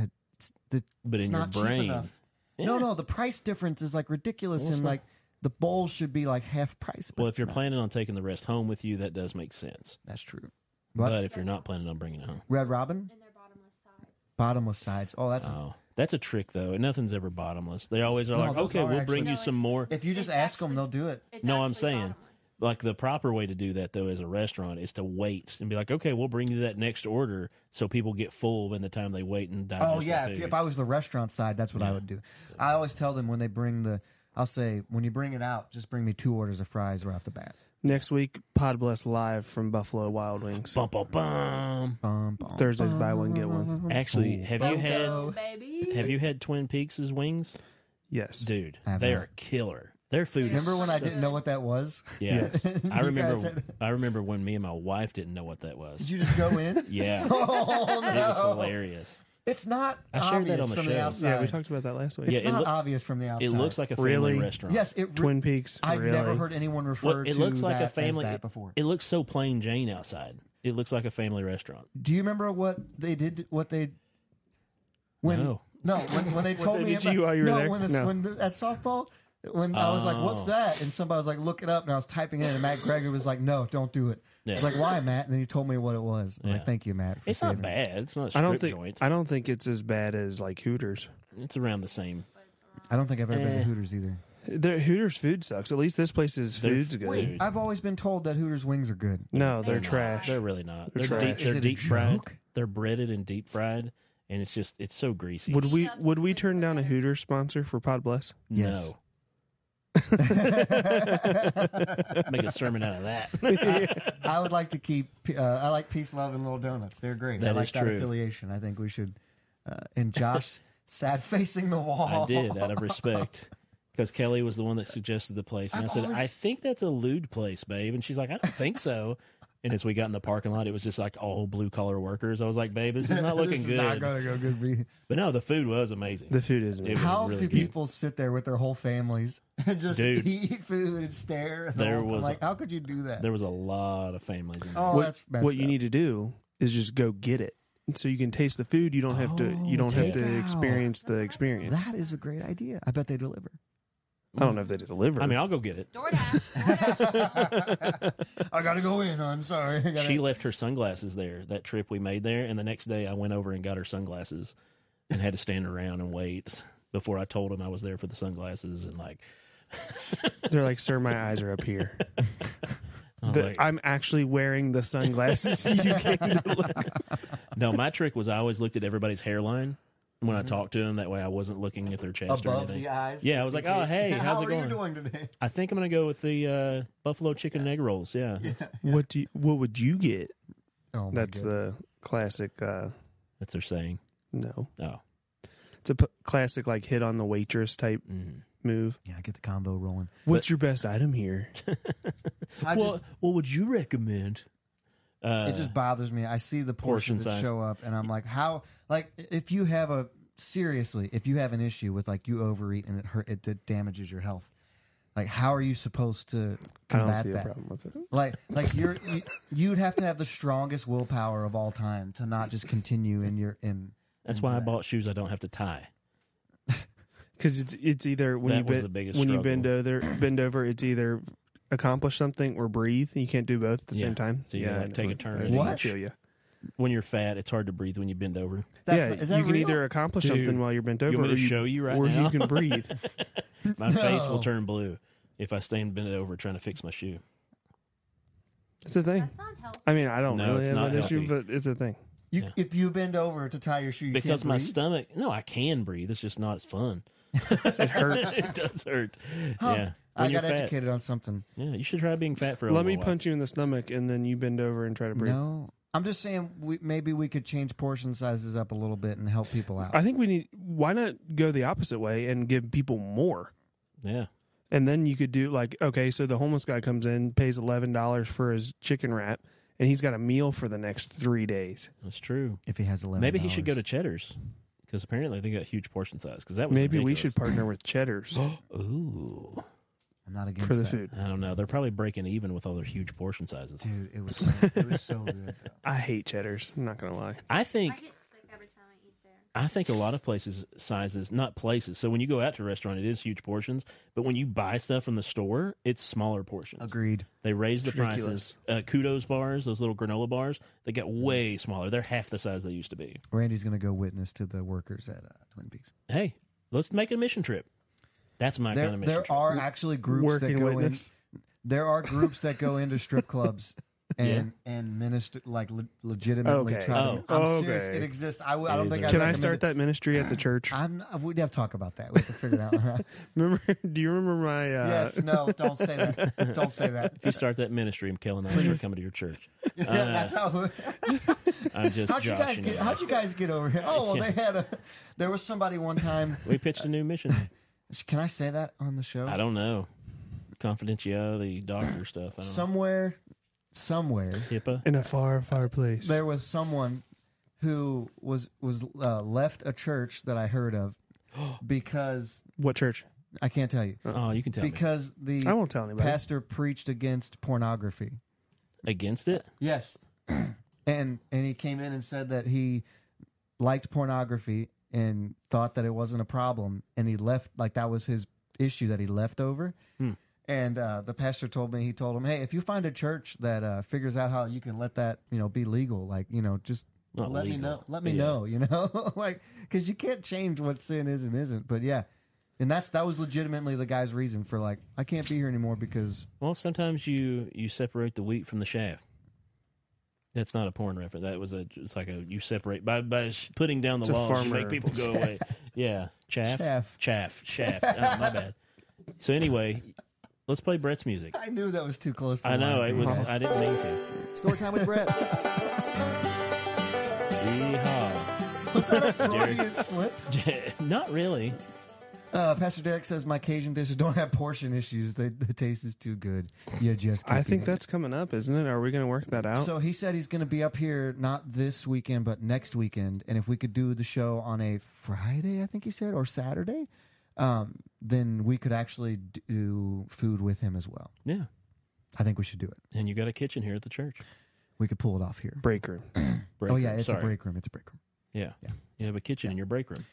But it's in your not cheap brain, enough. Yeah. No, the price difference is like ridiculous, Well, it's and not- like the bowl should be like half price. but Well, it's if you're not. planning on taking the rest home with you, that does make sense. That's true. But if you're not planning on bringing it home, Red Robin, And their bottomless sides. bottomless sides. Oh, that's a trick though. Nothing's ever bottomless. They always are No, like, those okay, are we'll actually- bring you No, some more. if you just It's ask them, actually- they'll do it. It's No, I'm actually saying, bottomless. like the proper way to do that though as a restaurant is to wait and be like, okay, we'll bring you that next order, so people get full in the time they wait and digest. Oh yeah, the food. if I was the restaurant side, that's what I Yeah. would do. I always tell them when they bring I'll say when you bring it out, just bring me 2 orders of fries right off the bat. Next week, Pod Bless live from Buffalo Wild Wings. bum bum bum. Bum, bum, Thursdays, buy one, get one. Actually, have you Bogo. had Twin Peaks' wings, Yes. dude? I have They not. are killer. Their food. Remember when I So didn't know what that was? Yeah, Yes. I You remember. guys had- I remember when me and my wife didn't know what that was. Did you just go in? Yeah, Oh no! it was hilarious. It's not I shared that obvious on the from show. the Yeah, outside. Yeah, we talked about that last week. It's Yeah, it not look- obvious from the outside. It looks like a family Really? restaurant. Yes, it. Twin Peaks. I've really? never heard anyone refer Well, it to looks like that a family. as that before. It looks so plain Jane outside. It looks like a family restaurant. Do you remember what they did? When No. when they told they me did to you while you were there? No. at softball. When I was like, "What's Oh. that?" and somebody was like, "Look it up," and I was typing in, and Matt Greger was like, "No, don't do it." I was Yeah. like, "Why, Matt?" And then he told me what it was. I was Yeah. like, "Thank you, Matt." For It's not saving me." bad. It's not a I strip don't think. joint. I don't think it's as bad as like Hooters. It's around the same. I don't think I've ever been Eh. to Hooters either. Hooters food sucks. At least this place's Their food's good. Wait. I've always been told that Hooters wings are good. No, they're They're not. trash. They're really not. They're They're trash. deep, Is they're it a deep fried. joke? They're breaded and deep fried, and it's so greasy. Would we Peanuts would we and turn things down a like that. Hooters sponsor for Pod Bless? Yes. No. Make a sermon out of that. I would like to keep. I like Peace, Love, and Little Donuts. They're great. I That like is that true. affiliation. I think we should. And Josh sat facing the wall. I did out of respect. Because Kelly was the one that suggested the place. And I've I said, always- I think that's a lewd place, babe. And she's like, I don't think so. And as we got in the parking lot, it was just like all blue collar workers. I was like, babe, this is not looking This is good. not going to go good for you. But no, the food was amazing. The food is It amazing. was How really do good. people sit there with their whole families and just Dude. eat food and stare? At the There whole time? was Like, how could you do that? There was a lot of families in there. Oh, what, that's messed what you up. need to do is just go get it, so you can taste the food. You don't have to. You don't have take to out. experience the experience. That is a great idea. I bet they deliver. I don't know if they deliver. I mean, I'll go get it. DoorDash. I got to go in. I'm sorry. I gotta- She left her sunglasses there that trip we made there. And the next day I went over and got her sunglasses and had to stand around and wait before I told him I was there for the sunglasses. And like, they're like, "Sir, my eyes are up here. I was like, I'm actually wearing the sunglasses you came to look." no, my trick was I always looked at everybody's hairline when I talked to them. That way I wasn't looking at their chest or above anything. the eyes. Yeah, I just was in like, oh, case. hey, how how's it are going? you doing today? I think I'm going to go with the buffalo chicken and egg rolls. Yeah. What would you get? Oh, my That's goodness. the classic. That's their saying. No, Oh. it's a classic like hit on the waitress type Mm. move. Yeah, get the combo rolling. What's your best item here? I Well, just, what would you recommend? it just bothers me. I see the portions portion that size. show up, and I'm like, how? Like, if you have an issue with like you overeat and it damages your health. Like, how are you supposed to I don't combat see a that? problem with it. Like you'd have to have the strongest willpower of all time to not just continue in. That's why I bought shoes I don't have to tie. Because it's either when That you was the biggest when you struggle. bend over, it's either accomplish something or breathe. You can't do both at the Yeah. same time. So you gotta, like, take a turn. I What? feel you. When you're fat, it's hard to breathe when you bend over. Is that you can real? either accomplish Dude, something while you're bent over, You want me to or show you right or now? you can breathe. My face will No. turn blue if I stand bent over trying to fix my shoe. It's a thing. That's not healthy. I mean, I don't No, really it's have not that issue, healthy. but it's a thing. Yeah. If you bend over to tie your shoe, you Because can't my breathe? stomach, no, I can breathe. It's just not as fun. It hurts. It does hurt. Huh. Yeah. I When you're got fat. educated on something. Yeah, you should try being fat for a Let little me while. punch you in the stomach, and then you bend over and try to breathe. No, I'm just saying maybe we could change portion sizes up a little bit and help people out. I think we need. Why not go the opposite way and give people more? Yeah. And then you could do like, okay, so the homeless guy comes in, pays $11 for his chicken wrap, and he's got a meal for the next 3 days. That's true. If he has 11, Maybe he should go to Cheddar's because apparently they got huge portion size. Because that was Maybe we ridiculous. should partner with Cheddar's Ooh, I'm not against for the that. food. I don't know. They're probably breaking even with all their huge portion sizes. Dude, it was so good. Though. I hate Cheddar's. I'm not gonna lie. I I think get sick every time I eat there. I think a lot of places sizes, not places. So when you go out to a restaurant, it is huge portions. But when you buy stuff from the store, it's smaller portions. Agreed. They raise the Ridiculous. prices. Kudos bars, those little granola bars, they got way smaller. They're half the size they used to be. Randy's going to go witness to the workers at Twin Peaks. Hey, let's make a mission trip. That's my kind of mission There trip. are actually groups that Working go witness. in. There are groups that go into strip clubs and minister like legitimately Okay. try to. Oh. I'm Okay. serious. It exists. I It don't is think. a- I'd Can I recommend start it. that ministry at the church? We'd have to talk about that. We have to figure it out. Remember? Do you remember my? Yes. No. Don't say that. Don't say that. If you start that ministry, Mikel and I are coming to your church. Yeah, that's how. I'm just How'd you guys get over here? Oh, well, they had there was somebody one time. We pitched a new mission. Can I say that on the show? I don't know. Confidentiality, doctor stuff. I don't know. Somewhere, HIPAA. In a far, far place. there was someone who was left a church that I heard of because What church? I can't tell you Oh, you can tell me. because the I won't tell anybody. pastor preached against pornography. Against it? Yes, and he came in and said that he liked pornography and thought that it wasn't a problem, and he left like that was his issue that he left over. And the pastor told me, he told him, hey, if you find a church that figures out how you can let that, be legal, like, just Not let me legal, know. Let but me yeah. know, like, because you can't change what sin is and isn't. But yeah, and that was legitimately the guy's reason for like, I can't be here anymore because Well, sometimes you separate the wheat from the chaff. That's not a porn reference. That was it's like you separate by putting down the It's a laws to farmer. make people go away. Yeah, chaff. Chaff. Oh, my bad. So anyway, let's play Brett's music. I knew that was too close to I the know line it for you was. guys. I didn't mean to. Story time with Brett. Yeehaw. Was that a Freudian slip? Not really. Pastor Derek says my Cajun dishes don't have portion issues. The taste is too good. You just I keep think eating. that's coming up, isn't it? Are we going to work that out? So he said he's going to be up here not this weekend, but next weekend. And if we could do the show on a Friday, I think he said, or Saturday, then we could actually do food with him as well. Yeah. I think we should do it. And you got a kitchen here at the church. We could pull it off here. Break room. Break Oh, yeah, room. it's Sorry. a break room. It's a break room. Yeah. Yeah. You have a kitchen in your break room.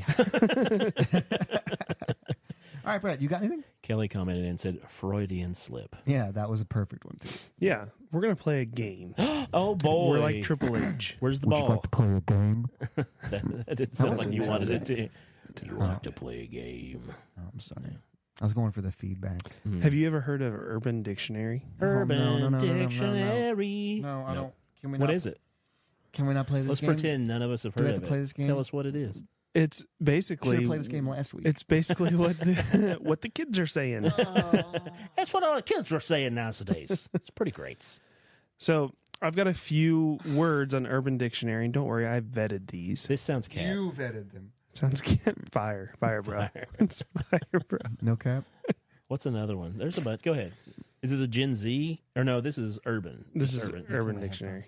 All right, Brett, you got anything? Kelly commented and said Freudian slip. Yeah, that was a perfect one, too. Yeah, we're going to play a game. Oh boy. We're like Triple H. Where's the Would you ball? like to play a game? That didn't sound like you wasn't wanted it sounding. to. You want to play a game. Oh, I'm sorry. I was going for the feedback. Have you ever heard of Urban Dictionary? Urban no. Dictionary. No, I don't. Can we What not, is it? Can we not play this Let's game? pretend none of us have Do we heard have of to play it. this game? Tell us what it is. It's Should basically have played this game last week. It's basically what what the kids are saying. That's what all the kids are saying nowadays. It's pretty great. So I've got a few words on Urban Dictionary, and don't worry, I vetted these. This sounds cat. You vetted them. Sounds fire, bro. It's fire, bro. No cap. What's another one? There's a bunch. Go ahead. Is it the Gen Z? Or no, this is urban. This It's is Urban Dictionary.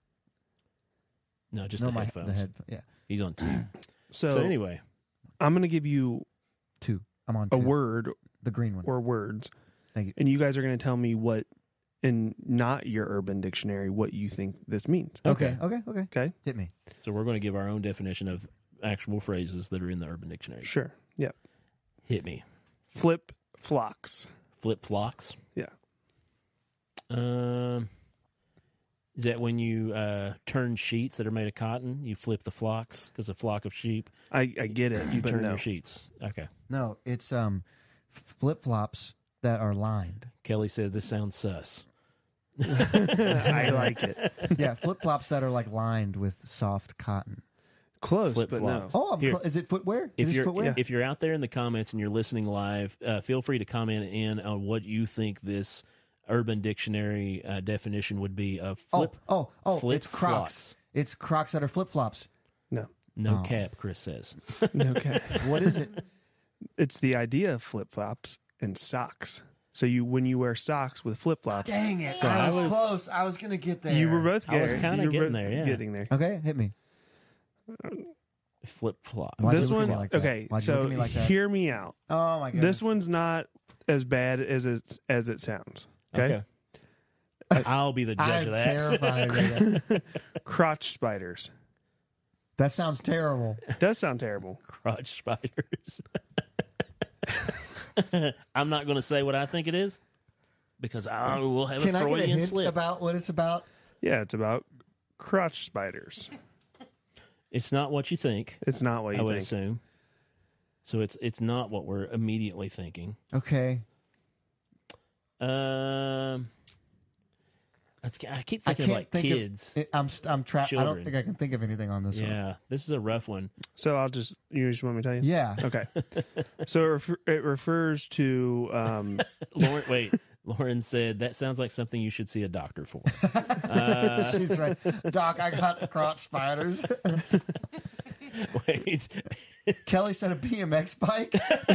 No, just No, the headphones. the head. Yeah, He's on two. So, So anyway, I'm going to give you two. I'm on a two. word The green one. or words, Thank you. and you guys are going to tell me what, in not your Urban Dictionary, what you think this means. Okay. Okay? Hit me. so we're going to give our own definition of actual phrases that are in the Urban Dictionary. Sure. Yeah. Hit me. Flip flocks. Flip flocks. Yeah. Is that when you turn sheets that are made of cotton? You flip the flocks because a flock of sheep. I get it. You but turn no. your sheets. Okay. No, it's flip flops that are lined. Kelly said this sounds sus. I like it. Yeah, flip flops that are like lined with soft cotton. Close, but no. Flip-flops. Oh, Here. is it footwear? If Is it you're footwear? if you're out there in the comments and you're listening live, feel free to comment in on what you think this Urban Dictionary definition would be a flip. It's Crocs. Flip-flops. It's Crocs that are flip flops. No cap, Chris says. No cap. What is it? It's the idea of flip flops and socks. So when you wear socks with flip flops, Dang it! So I I was was- close. I was gonna get there. you were both. I was getting- kinda you were getting both there, yeah. Getting there. Okay. Hit me. Flip flop. Why'd This you look at one, me like that? okay. Why'd you look So at me like that? hear me out. Oh my goodness. This one's not as bad as it sounds. Okay. I'll be the judge I'm of that. terrified of that. Crotch spiders. That sounds terrible. Does sound terrible. Crotch spiders. I'm not going to say what I think it is because I will have Can a I get a Freudian hint slip. about what it's about? Yeah, it's about crotch spiders. It's not what you think. It's not what I you would think. assume. So it's not what we're immediately thinking. Okay. I keep I thinking can't of like think kids. I'm trapped. I don't Children. think I can think of anything on this one. Yeah, this is a rough one. So you just want me to tell you? Yeah. Okay. So it refers to Lauren said that sounds like something you should see a doctor for. She's right. Doc, I got the crotch spiders. Wait, Kelly said a BMX bike.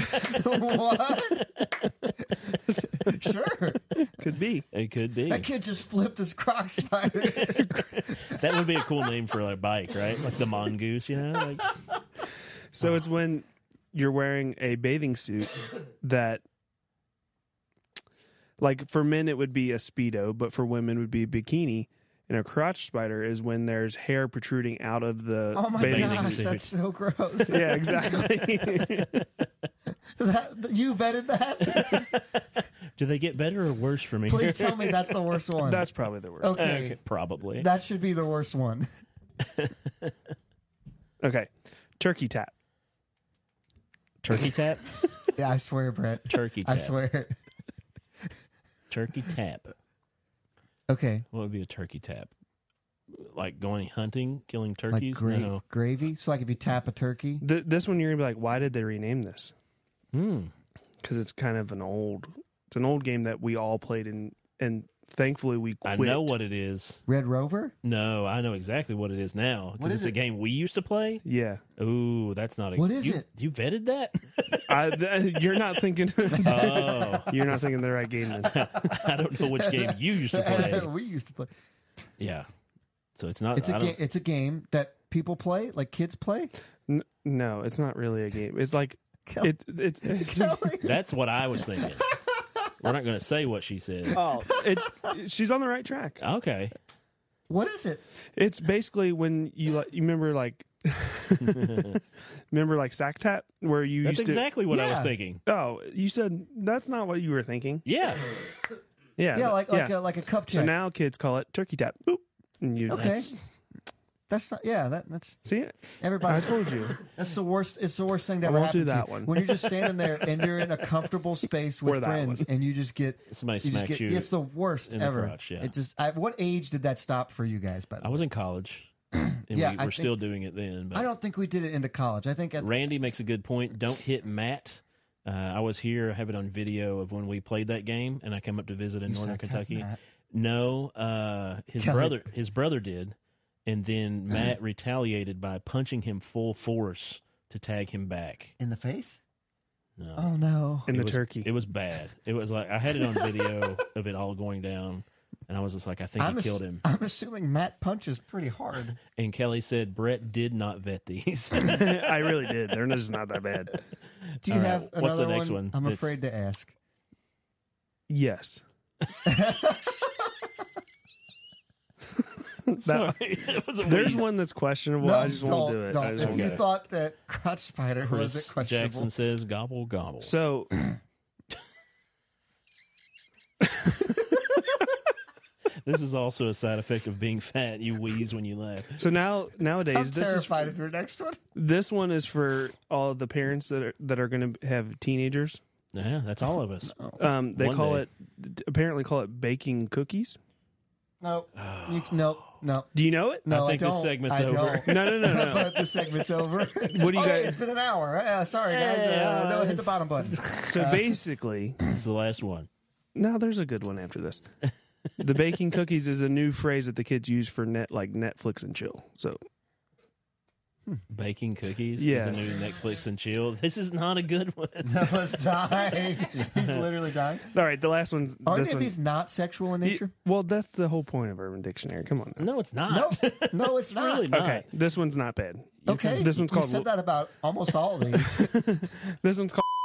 What? Sure. could be. it could be. That kid just flipped this croc spider. That would be a cool name for a bike, right? Like the mongoose, you know? Like, So it's when you're wearing a bathing suit that, like for men it would be a Speedo, but for women it would be a bikini. And a crotch spider is when there's hair protruding out of the Oh my bathing gosh, suit. that's so gross. Yeah, exactly. You vetted that? do they get better or worse for me? Please tell me that's the worst one. That's probably the worst. okay. Probably. That should be the worst one. Okay. Turkey tap. Turkey tap? Yeah, I swear, Brett. Turkey tap. I swear. Turkey tap. Okay. What would be a turkey tap? Like going hunting, killing Like turkeys? No. gravy. So like if you tap a turkey. This one you're going to be like, why did they rename this? Hmm. Because it's kind of an old game that we all played and thankfully we I quit. know what it is. Red Rover? No, I know exactly what it is now. What Because is it's a it? game we used to play. Yeah. Ooh, that's not a. What is you, it? You vetted that? You're not thinking. Oh, You're not thinking the right game. Then. I don't know which game you used to play. We used to play. Yeah, so it's not. It's a game. It's a game that people play, like kids play. No, it's not really a game. It's like Kelly. it's Kelly. That's what I was thinking. We're not going to say what she said. she's on the right track. Okay. What is it? It's basically when you remember like remember like sack tap where you That's used exactly what I was Yeah. thinking. to. Oh, you said that's not what you were thinking. Yeah. Yeah, Yeah, like a cup check. So now kids call it turkey tap. Boop. And you Okay. That's not. Yeah, that's see it. I everybody. told you. That's the worst. It's the worst thing that I ever won't do happened to that you. one. When you're just standing there and you're in a comfortable space Or with that friends, one. and you just get Somebody you just smacks get. you. It's the worst in the ever. crotch, yeah. It just. What age did that stop for you guys? By the I way? was in college, and Yeah, we I were think- still doing it then. But I don't think we did it into college. I think at Randy makes a good point. Don't hit Matt. I was here. I have it on video of when we played that game, and I come up to visit in You Northern said Kentucky. Matt. No, his Kelly. brother did, and then Matt retaliated by punching him full force to tag him back. in the face. No, Oh no! In It the was- turkey. It was bad. It was like I had it on video of it all going down, and I was just like, I think he killed him. I'm assuming Matt punches pretty hard. And Kelly said Brett did not vet these. I really did. They're just not that bad. Do you All right, have what's the another next one? I'm It's- afraid to ask. Yes. Sorry, that was a There's weed. one that's questionable. No, I just won't do it. I Don't. just If won't you do it. thought that crotch spider was Chris it questionable, Jackson says gobble gobble. So This is also a side effect of being fat. You wheeze when you laugh. nowadays I'm this is terrified of your next one. this one is for all the parents that are going to have teenagers. Yeah, that's all of us. They One call day. apparently call it baking cookies. No, no. Do you know it? No, I think don't. this segment's I over. don't. No. But the segment's over. What do you Hey, guys? it's been an hour. Sorry, guys. Hey, No, hit the bottom button. So basically, It's the last one. No, there's a good one after this. The baking cookies is a new phrase that the kids use for Netflix and chill. So Baking cookies Yeah. is a new Netflix and chill. This is not a good one. Noah's dying. He's literally dying. all right, the last one's Are this any of one. these not sexual in nature? Well, that's the whole point of Urban Dictionary. Come on. Now. No, it's not. No, it's not. Really not. Okay, this one's not bad. Okay, This one's you called. said that about almost all of these. This one's called.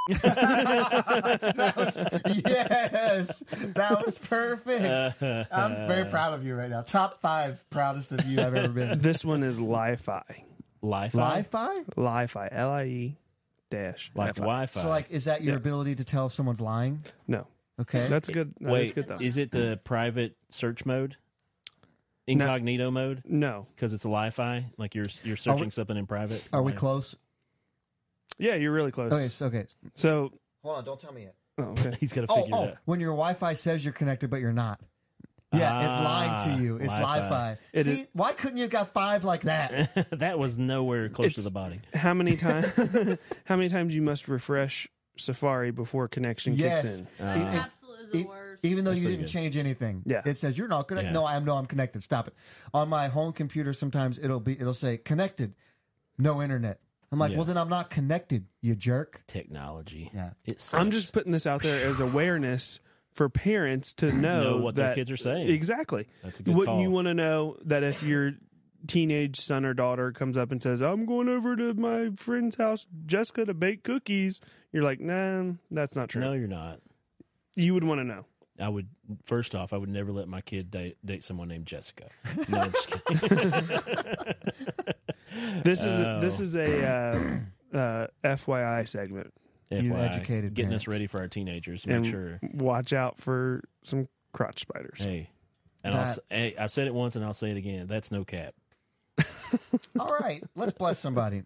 That was, yes, that was perfect. I'm very proud of you right now. Top 5 proudest of you I've ever been. This one is Li-Fi. Li-Fi? Li-Fi? Li-Fi. L-I-E dash. Like F-I. Wi-Fi. So, like, is that your Yeah. ability to tell if someone's lying? No, Okay. that's good. That is Wait, good though. is it the private search mode? Incognito mode? No. Because it's a Li-Fi? Like you're searching something in private? Are we close? Yeah, you're really close. Okay. So, Hold on, don't tell me yet. oh, okay. He's got to figure it out. When your Wi-Fi says you're connected but you're not. Yeah, it's lying to you. It's Li-Fi. Li-Fi. It See, is- why couldn't you have got 5 like that? That was nowhere close to It's- the body. How many times? How many times you must refresh Safari before connection Yes. kicks in? Absolutely the worst. Even though That's you pretty didn't good. change anything. Yeah. It says you're not connected. Yeah. No, I'm connected. Stop it. On my home computer, sometimes it'll say connected, no internet. I'm like, Yeah. well, then I'm not connected, you jerk. Technology. Yeah. It sucks. I'm just putting this out there as awareness for parents to know what that their kids are saying. Exactly. That's a good Wouldn't call. you want to know that if your teenage son or daughter comes up and says, "I'm going over to my friend's house, Jessica, to bake cookies," you're like, "Nah, that's not true." No, you're not. You would want to know. I would, first off, I would never let my kid date someone named Jessica. No, I'm just kidding. This is a FYI segment. You FYI, educated getting us parents. ready for our teenagers. And Make sure. watch out for some crotch spiders. Hey, and That- I've said it once and I'll say it again. That's no cap. All right, let's bless somebody.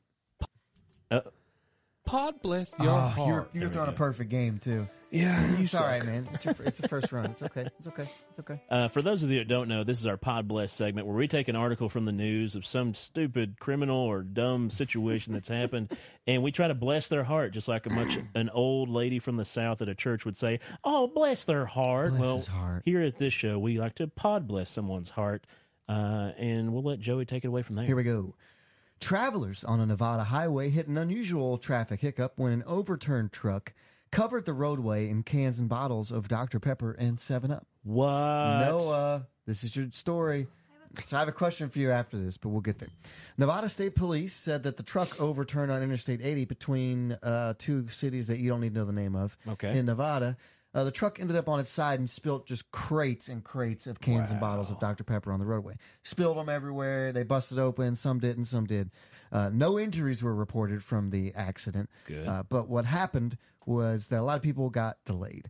Pod bless your heart. You're throwing a perfect game too. Yeah, you It's all suck. right, man. It's the first run. It's okay. It's okay. It's okay. For those of you that don't know, this is our Pod Bless segment where we take an article from the news of some stupid criminal or dumb situation that's happened, and we try to bless their heart, just like an old lady from the South at a church would say, "Oh, bless their heart." Bless his heart. Here at this show, we like to pod bless someone's heart, and we'll let Joey take it away from there. Here we go. Travelers on a Nevada highway hit an unusual traffic hiccup when an overturned truck covered the roadway in cans and bottles of Dr. Pepper and 7-Up. What? Noah, this is your story. So I have a question for you after this, but we'll get there. Nevada State Police said that the truck overturned on Interstate 80 between 2 cities that you don't need to know the name of Okay. in Nevada. The truck ended up on its side and spilled just crates and crates of cans and bottles of Dr. Pepper on the roadway. Spilled them everywhere. They busted open. Some didn't, some did. No injuries were reported from the accident. Good. But what happened was that a lot of people got delayed.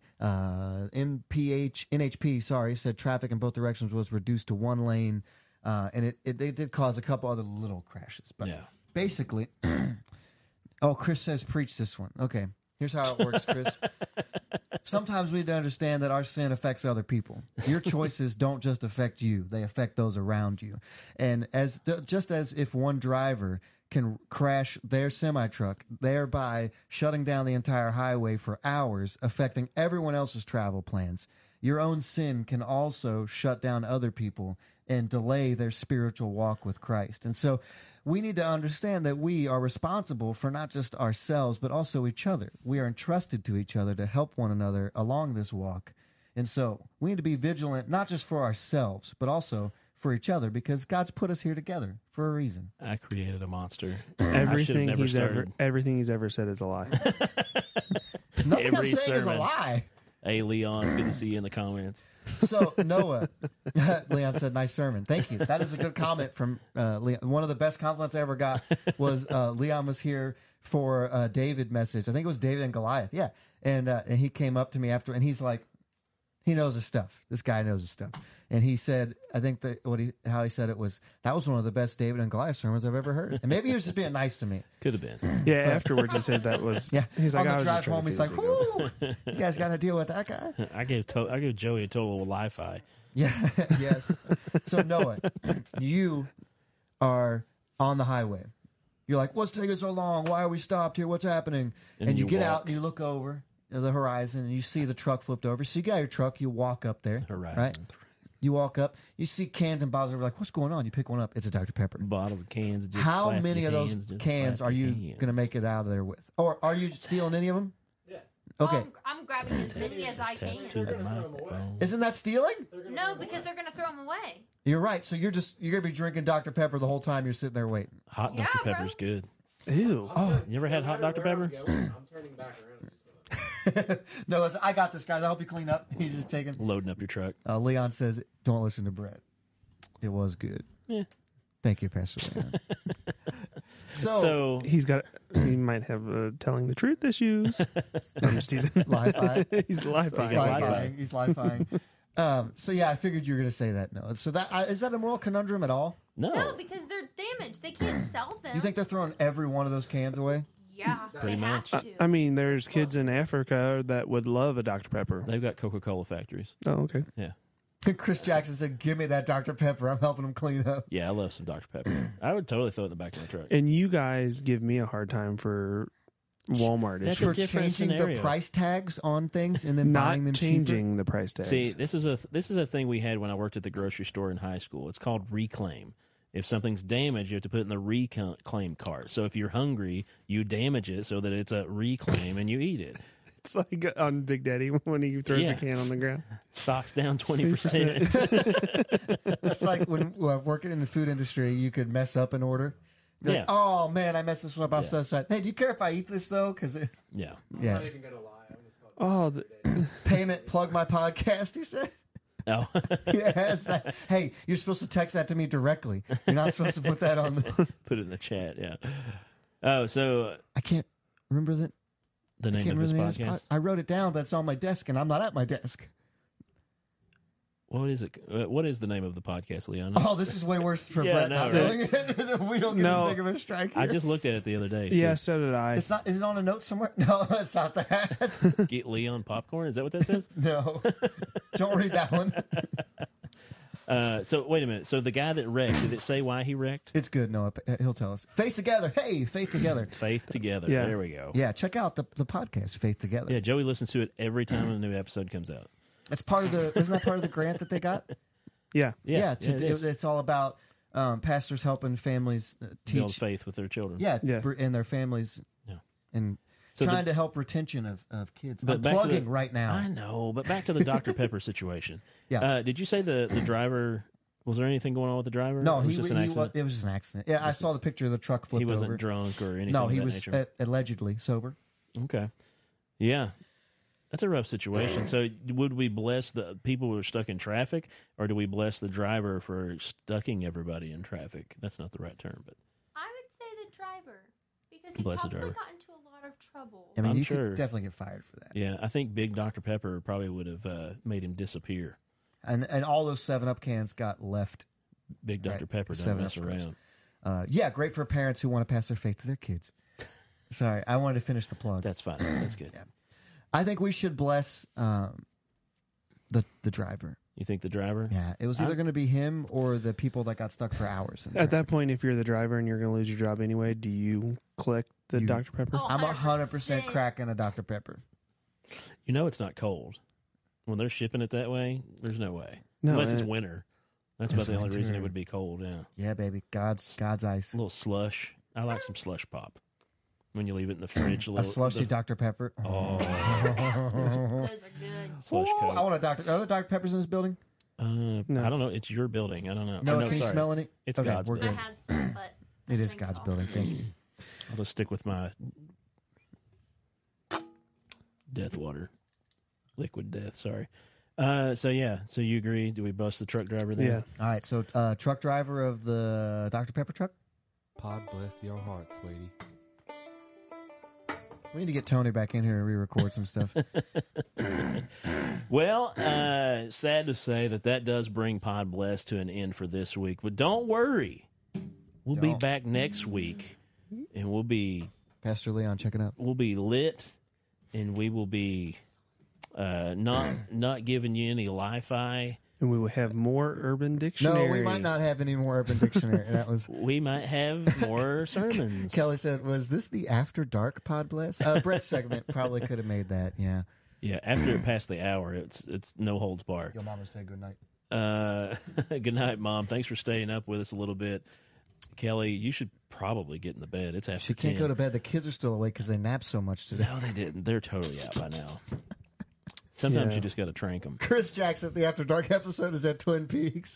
NHP said traffic in both directions was reduced to 1 lane, and they did cause a couple other little crashes. But Yeah. basically, Chris says preach this one. Okay, here's how it works, Chris. Sometimes we need to understand that our sin affects other people. Your choices don't just affect you; they affect those around you. And just as if one driver can crash their semi-truck, thereby shutting down the entire highway for hours, affecting everyone else's travel plans, your own sin can also shut down other people and delay their spiritual walk with Christ. And so we need to understand that we are responsible for not just ourselves, but also each other. We are entrusted to each other to help one another along this walk. And so we need to be vigilant, not just for ourselves, but also for each other, because God's put us here together for a reason. I created a monster. Everything never he's ever started. everything he's ever said is a lie. Nothing Every I'm saying is a sermon. lie. Hey, Leon, it's good to see you in the comments. So, Noah, Leon said, nice sermon. Thank you. That is a good comment from Leon. One of the best compliments I ever got was Leon was here for a David message. I think it was David and Goliath. Yeah. And he came up to me after, and he's like, he knows his stuff. This guy knows his stuff. And he said, I think that how he said it was, that was one of the best David and Goliath sermons I've ever heard. And maybe he was just being nice to me. Could have been. Yeah, afterwards he said that was. Yeah. He's like, On I the was just drive home, trying he's to like, feed this whoo, you guys got to deal with that guy. I gave Joey a total of Wi-Fi. Yeah, yes. So Noah, you are on the highway. You're like, what's taking so long? Why are we stopped here? What's happening? And you you get walk. out and you look over. the horizon, and you see the truck flipped over. So you got your truck, you walk up there, Horizon. right? You walk up, you see cans and bottles over, like, what's going on? You pick one up, it's a Dr. Pepper. Bottles of cans. Just How flap many your of those hands, just cans flap are your you hands. going to make it out of there with? Or are you stealing any of them? Yeah. Okay. I'm grabbing as many as I Tap can. to the They're gonna throw 'em microphone. Isn't that stealing? No, because they're gonna throw them away. You're right. So you're going to be drinking Dr. Pepper the whole time you're sitting there waiting. Hot Yeah, Dr. bro. Pepper's good. Ew. Oh, You ever had hot Dr. Pepper? I'm turning back around. no, listen, I got this, guys. I hope you clean up. He's just taking. Loading up your truck. Leon says, don't listen to Brett. It was good. Yeah. Thank you, Pastor Leon. So He might have telling the truth issues. No, I'm just teasing. Li-fi. He's li-fi. Yeah, Li-fi. Li-fi-ing. He's li-fi-ing. So yeah, I figured you were going to say that. No, so that is that a moral conundrum at all? No, because they're damaged. They can't sell them. You think they're throwing every one of those cans away? Yeah, Pretty they much. have to. I mean, there's kids in Africa that would love a Dr. Pepper. they've got Coca-Cola factories. Oh, okay. Yeah. Chris Jackson said, "Give me that Dr. Pepper. I'm helping him clean up." Yeah, I love some Dr. Pepper. I would totally throw it in the back of my truck. And you guys give me a hard time for Walmart That's issues. For different changing scenario. the price tags on things and then buying Not them changing the price tags. See, this is a thing we had when I worked at the grocery store in high school. It's called reclaim. If something's damaged, you have to put it in the reclaim cart. So if you're hungry, you damage it so that it's a reclaim and you eat it. It's like on Big Daddy when he throws Yeah. a can on the ground. Stocks down 20%. That's like when working in the food industry, you could mess up an order. You're like, Yeah. oh man, I messed this one up. I'll Yeah. set aside. Hey, do you care if I eat this though? Because Yeah. I'm yeah, not even gonna lie. I'm just called Oh, payment plug my podcast. He said. Oh. Yes. Hey, you're supposed to text that to me directly. You're not supposed to put that on the. Put it in the chat, yeah. Oh, so I can't remember that. the I name can't of this remember the name of podcast? this I wrote it down, but it's on my desk, and I'm not at my desk. What is it? What is the name of the podcast, Leon? Oh, this is way worse for Yeah, Brett no, not right? knowing it. We don't get No. as big of a strike here. I just looked at it the other day. yeah, too. so did I. It's not. Is it on a note somewhere? No, it's not that. Get Leon popcorn. Is that what that says? No, don't read that one. So wait a minute. So the guy that wrecked, did it say why he wrecked? It's good. No, he'll tell us. Faith Together. Hey, Faith Together. Faith Together. Yeah. There we go. Yeah, check out the podcast, Faith Together. Yeah, Joey listens to it every time a new episode comes out. It's part of the. Isn't that part of the grant that they got? Yeah. Yeah, it is. it's all about pastors helping families Build teach. faith with their children. Yeah, Yeah. and their families. Yeah. And So trying to help retention of kids. But I'm back to plugging the- right now. I know, but back to the Dr. Pepper situation. Yeah. Did you say the driver? Was there anything going on with the driver? No, Or was he it just was, an accident? it was just an accident. Yeah, I saw the picture of the truck flipped He wasn't over. drunk or anything. No, of he that was nature. allegedly sober. Okay. Yeah. That's a rough situation. So, would we bless the people who are stuck in traffic, or do we bless the driver for stucking everybody in traffic? That's not the right term, but I would say the driver because he Bless the probably driver. got into a lot of trouble. I mean, I'm you sure. could definitely get fired for that. yeah, I think Big Dr. Pepper probably would have made him disappear. And all those 7-Up cans got left. Big Dr. Right. Pepper doesn't 7 mess Up scores. around. Yeah, great for parents who want to pass their faith to their kids. Sorry, I wanted to finish the plug. That's fine. That's good. Yeah. I think we should bless the driver. You think the driver? Yeah, it was either going to be him or the people that got stuck for hours. in At there. that point, if you're the driver and you're going to lose your job anyway, do you click the You- Dr. Pepper? Oh, I'm 100% 100%. cracking a Dr. Pepper. You know it's not cold. When they're shipping it that way, there's no way. No, Unless it's and- winter. That's about It's the only reason winter. it would be cold, yeah. Yeah, baby, God's ice. A little slush. I like some slush pop. When you leave it in the fridge. A slushy Dr. Pepper. Oh. Those are good. Slush Ooh, Coke. I want a Dr. Are there Dr. Peppers in this building? I don't know. It's your building. I don't know. No, Or can you sorry. smell any? It's okay, God's we're I good. building. had some, but It is drink God's all. building. Thank you. I'll just stick with my death water. Liquid death, sorry. So you agree? Do we bust the truck driver there? Yeah. All right, so truck driver of the Dr. Pepper truck. pod bless your heart, sweetie. We need to get Tony back in here and re-record some stuff. Well, sad to say that does bring Pod Bless to an end for this week. But don't worry. We'll be Don't. back next week, and we'll be Pastor Leon, check it out. lit, and we will be not giving you any li-fi. And we will have more Urban Dictionary. No, we might not have any more Urban Dictionary. That was We might have more sermons. Kelly said. Was this the After Dark Pod Bless? Brett's segment probably could have made that. Yeah. Yeah, after it passed the hour, it's no holds barred. Your mama say good night. Good night, Mom. Thanks for staying up with us a little bit. Kelly, you should probably get in the bed. It's after She can't 10. go to bed. The kids are still awake because they napped so much today. No, they didn't. They're totally out by now. Sometimes Yeah. you just got to trank them. Chris Jackson, the After Dark episode is at Twin Peaks.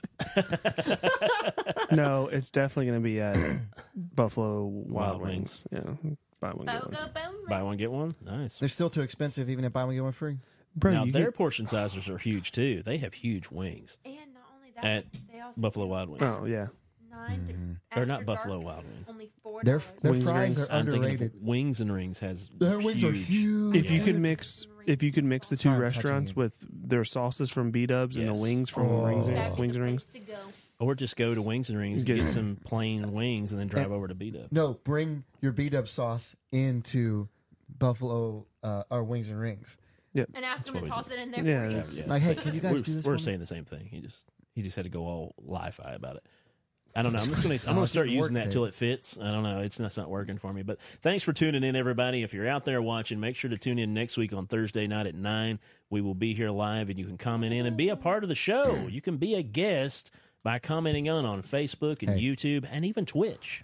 No, it's definitely going to be at Buffalo Wild Wild Wings. Yeah, buy one get one. Bogo Boom. Buy one, get one? Nice. They're still too expensive, even if buy one get one free. Bro, Now, you their get, portion sizes are huge, too. They have huge wings. And not only that, At they also Buffalo do Wild Wings. Oh, yeah. They're not After Buffalo dark, Wild Wings. Only $4. Their Wings fries rings. are I'm thinking underrated. of Wings and Rings has Their wings are huge. if you could mix the two Sorry, I'm touching restaurants you. with their sauces from B-Dubs and the Yes. wings from Oh. Wings That'd and be Wings the and Rings. place to go. Or just go to Wings and Rings, Get- get some plain wings, and then drive over to B-Dub. No, bring your B-Dub sauce into Buffalo or Wings and Rings. And ask them to what we toss it in there Yeah, for you. that's- Yeah. Like, hey, can you guys we're, do this We're for me? saying the same thing. He just had to go all li-fi about it. I don't know. I'm Oh, gonna it start didn't using work, that Dave. till it fits. I don't know. It's not working for me. But thanks for tuning in, everybody. If you're out there watching, make sure to tune in next week on Thursday night at 9. We will be here live, and you can comment in and be a part of the show. You can be a guest by commenting on Facebook and Hey. YouTube and even Twitch.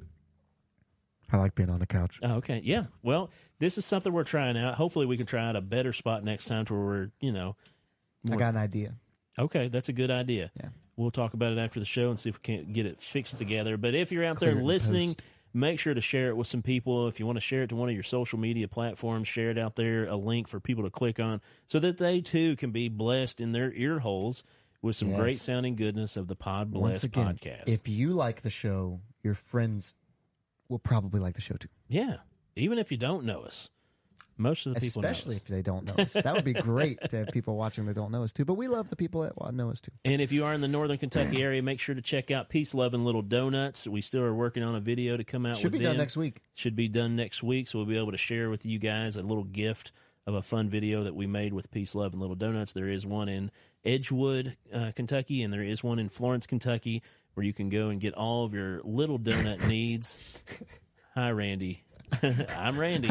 I like being on the couch. Oh, okay. Yeah. Well, this is something we're trying out. Hopefully, we can try out a better spot next time to where we're, I got an idea. Okay, that's a good idea. Yeah. We'll talk about it after the show and see if we can't get it fixed together. But if you're out Clear it there in listening, post. make sure to share it with some people. If you want to share it to one of your social media platforms, share it out there, a link for people to click on so that they too can be blessed in their ear holes with some Yes. great sounding goodness of the Pod Once Bless again, podcast. if you like the show, your friends will probably like the show too. Yeah. Even if you don't know us. Most of the people know Especially us. if they don't know us. That would be great to have people watching that don't know us too. But we love the people that know us too. And if you are in the Northern Kentucky area, make sure to check out Peace Loving Little Donuts. We still are working on a video to come out Should with be done them. next week. Should be done next week, so we'll be able to share with you guys a little gift of a fun video that we made with Peace, Love, and Little Donuts. There is one in Edgewood, Kentucky, and there is one in Florence, Kentucky, where you can go and get all of your little donut needs. Hi, Randy. I'm Randy.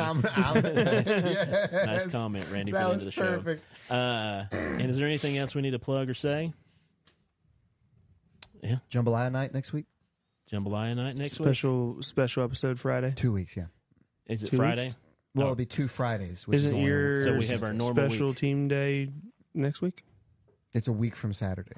Yes. Nice comment, Randy, for That the end was of the show. perfect. And is there anything else we need to plug or say? Yeah, Jambalaya night next week. Jambalaya night next week. Special episode Friday. 2 weeks, yeah. Is it 2 Friday? weeks? Well, Oh. it'll be 2 Fridays. Which is Isn't only- your So we have our normal special week. team day next week? It's a week from Saturday.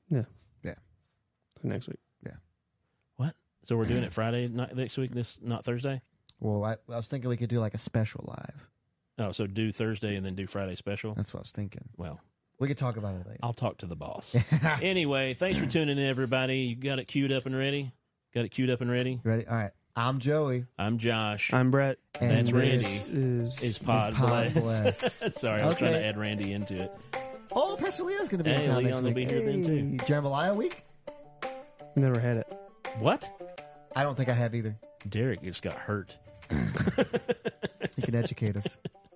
So next week. What? So we're doing it Friday night next week. Not Thursday. Well, I was thinking we could do like a special live. Oh, so do Thursday and then do Friday special. That's what I was thinking. Well, We could talk about it later. I'll talk to the boss. Anyway, thanks for tuning in, everybody. You got it queued up and ready? Got it queued up and ready? You ready? All right. I'm Joey. I'm Josh. I'm Brett. And That's Randy. this Is Pod Pod Bless. Bless. Sorry, I was trying to Okay. add Randy into it. Oh, Pastor Leo's going to be Hey, in town Leon next will week. be here then, too. Jambalaya week? never had it. What? I don't think I have either. Derek just got hurt. He can educate us.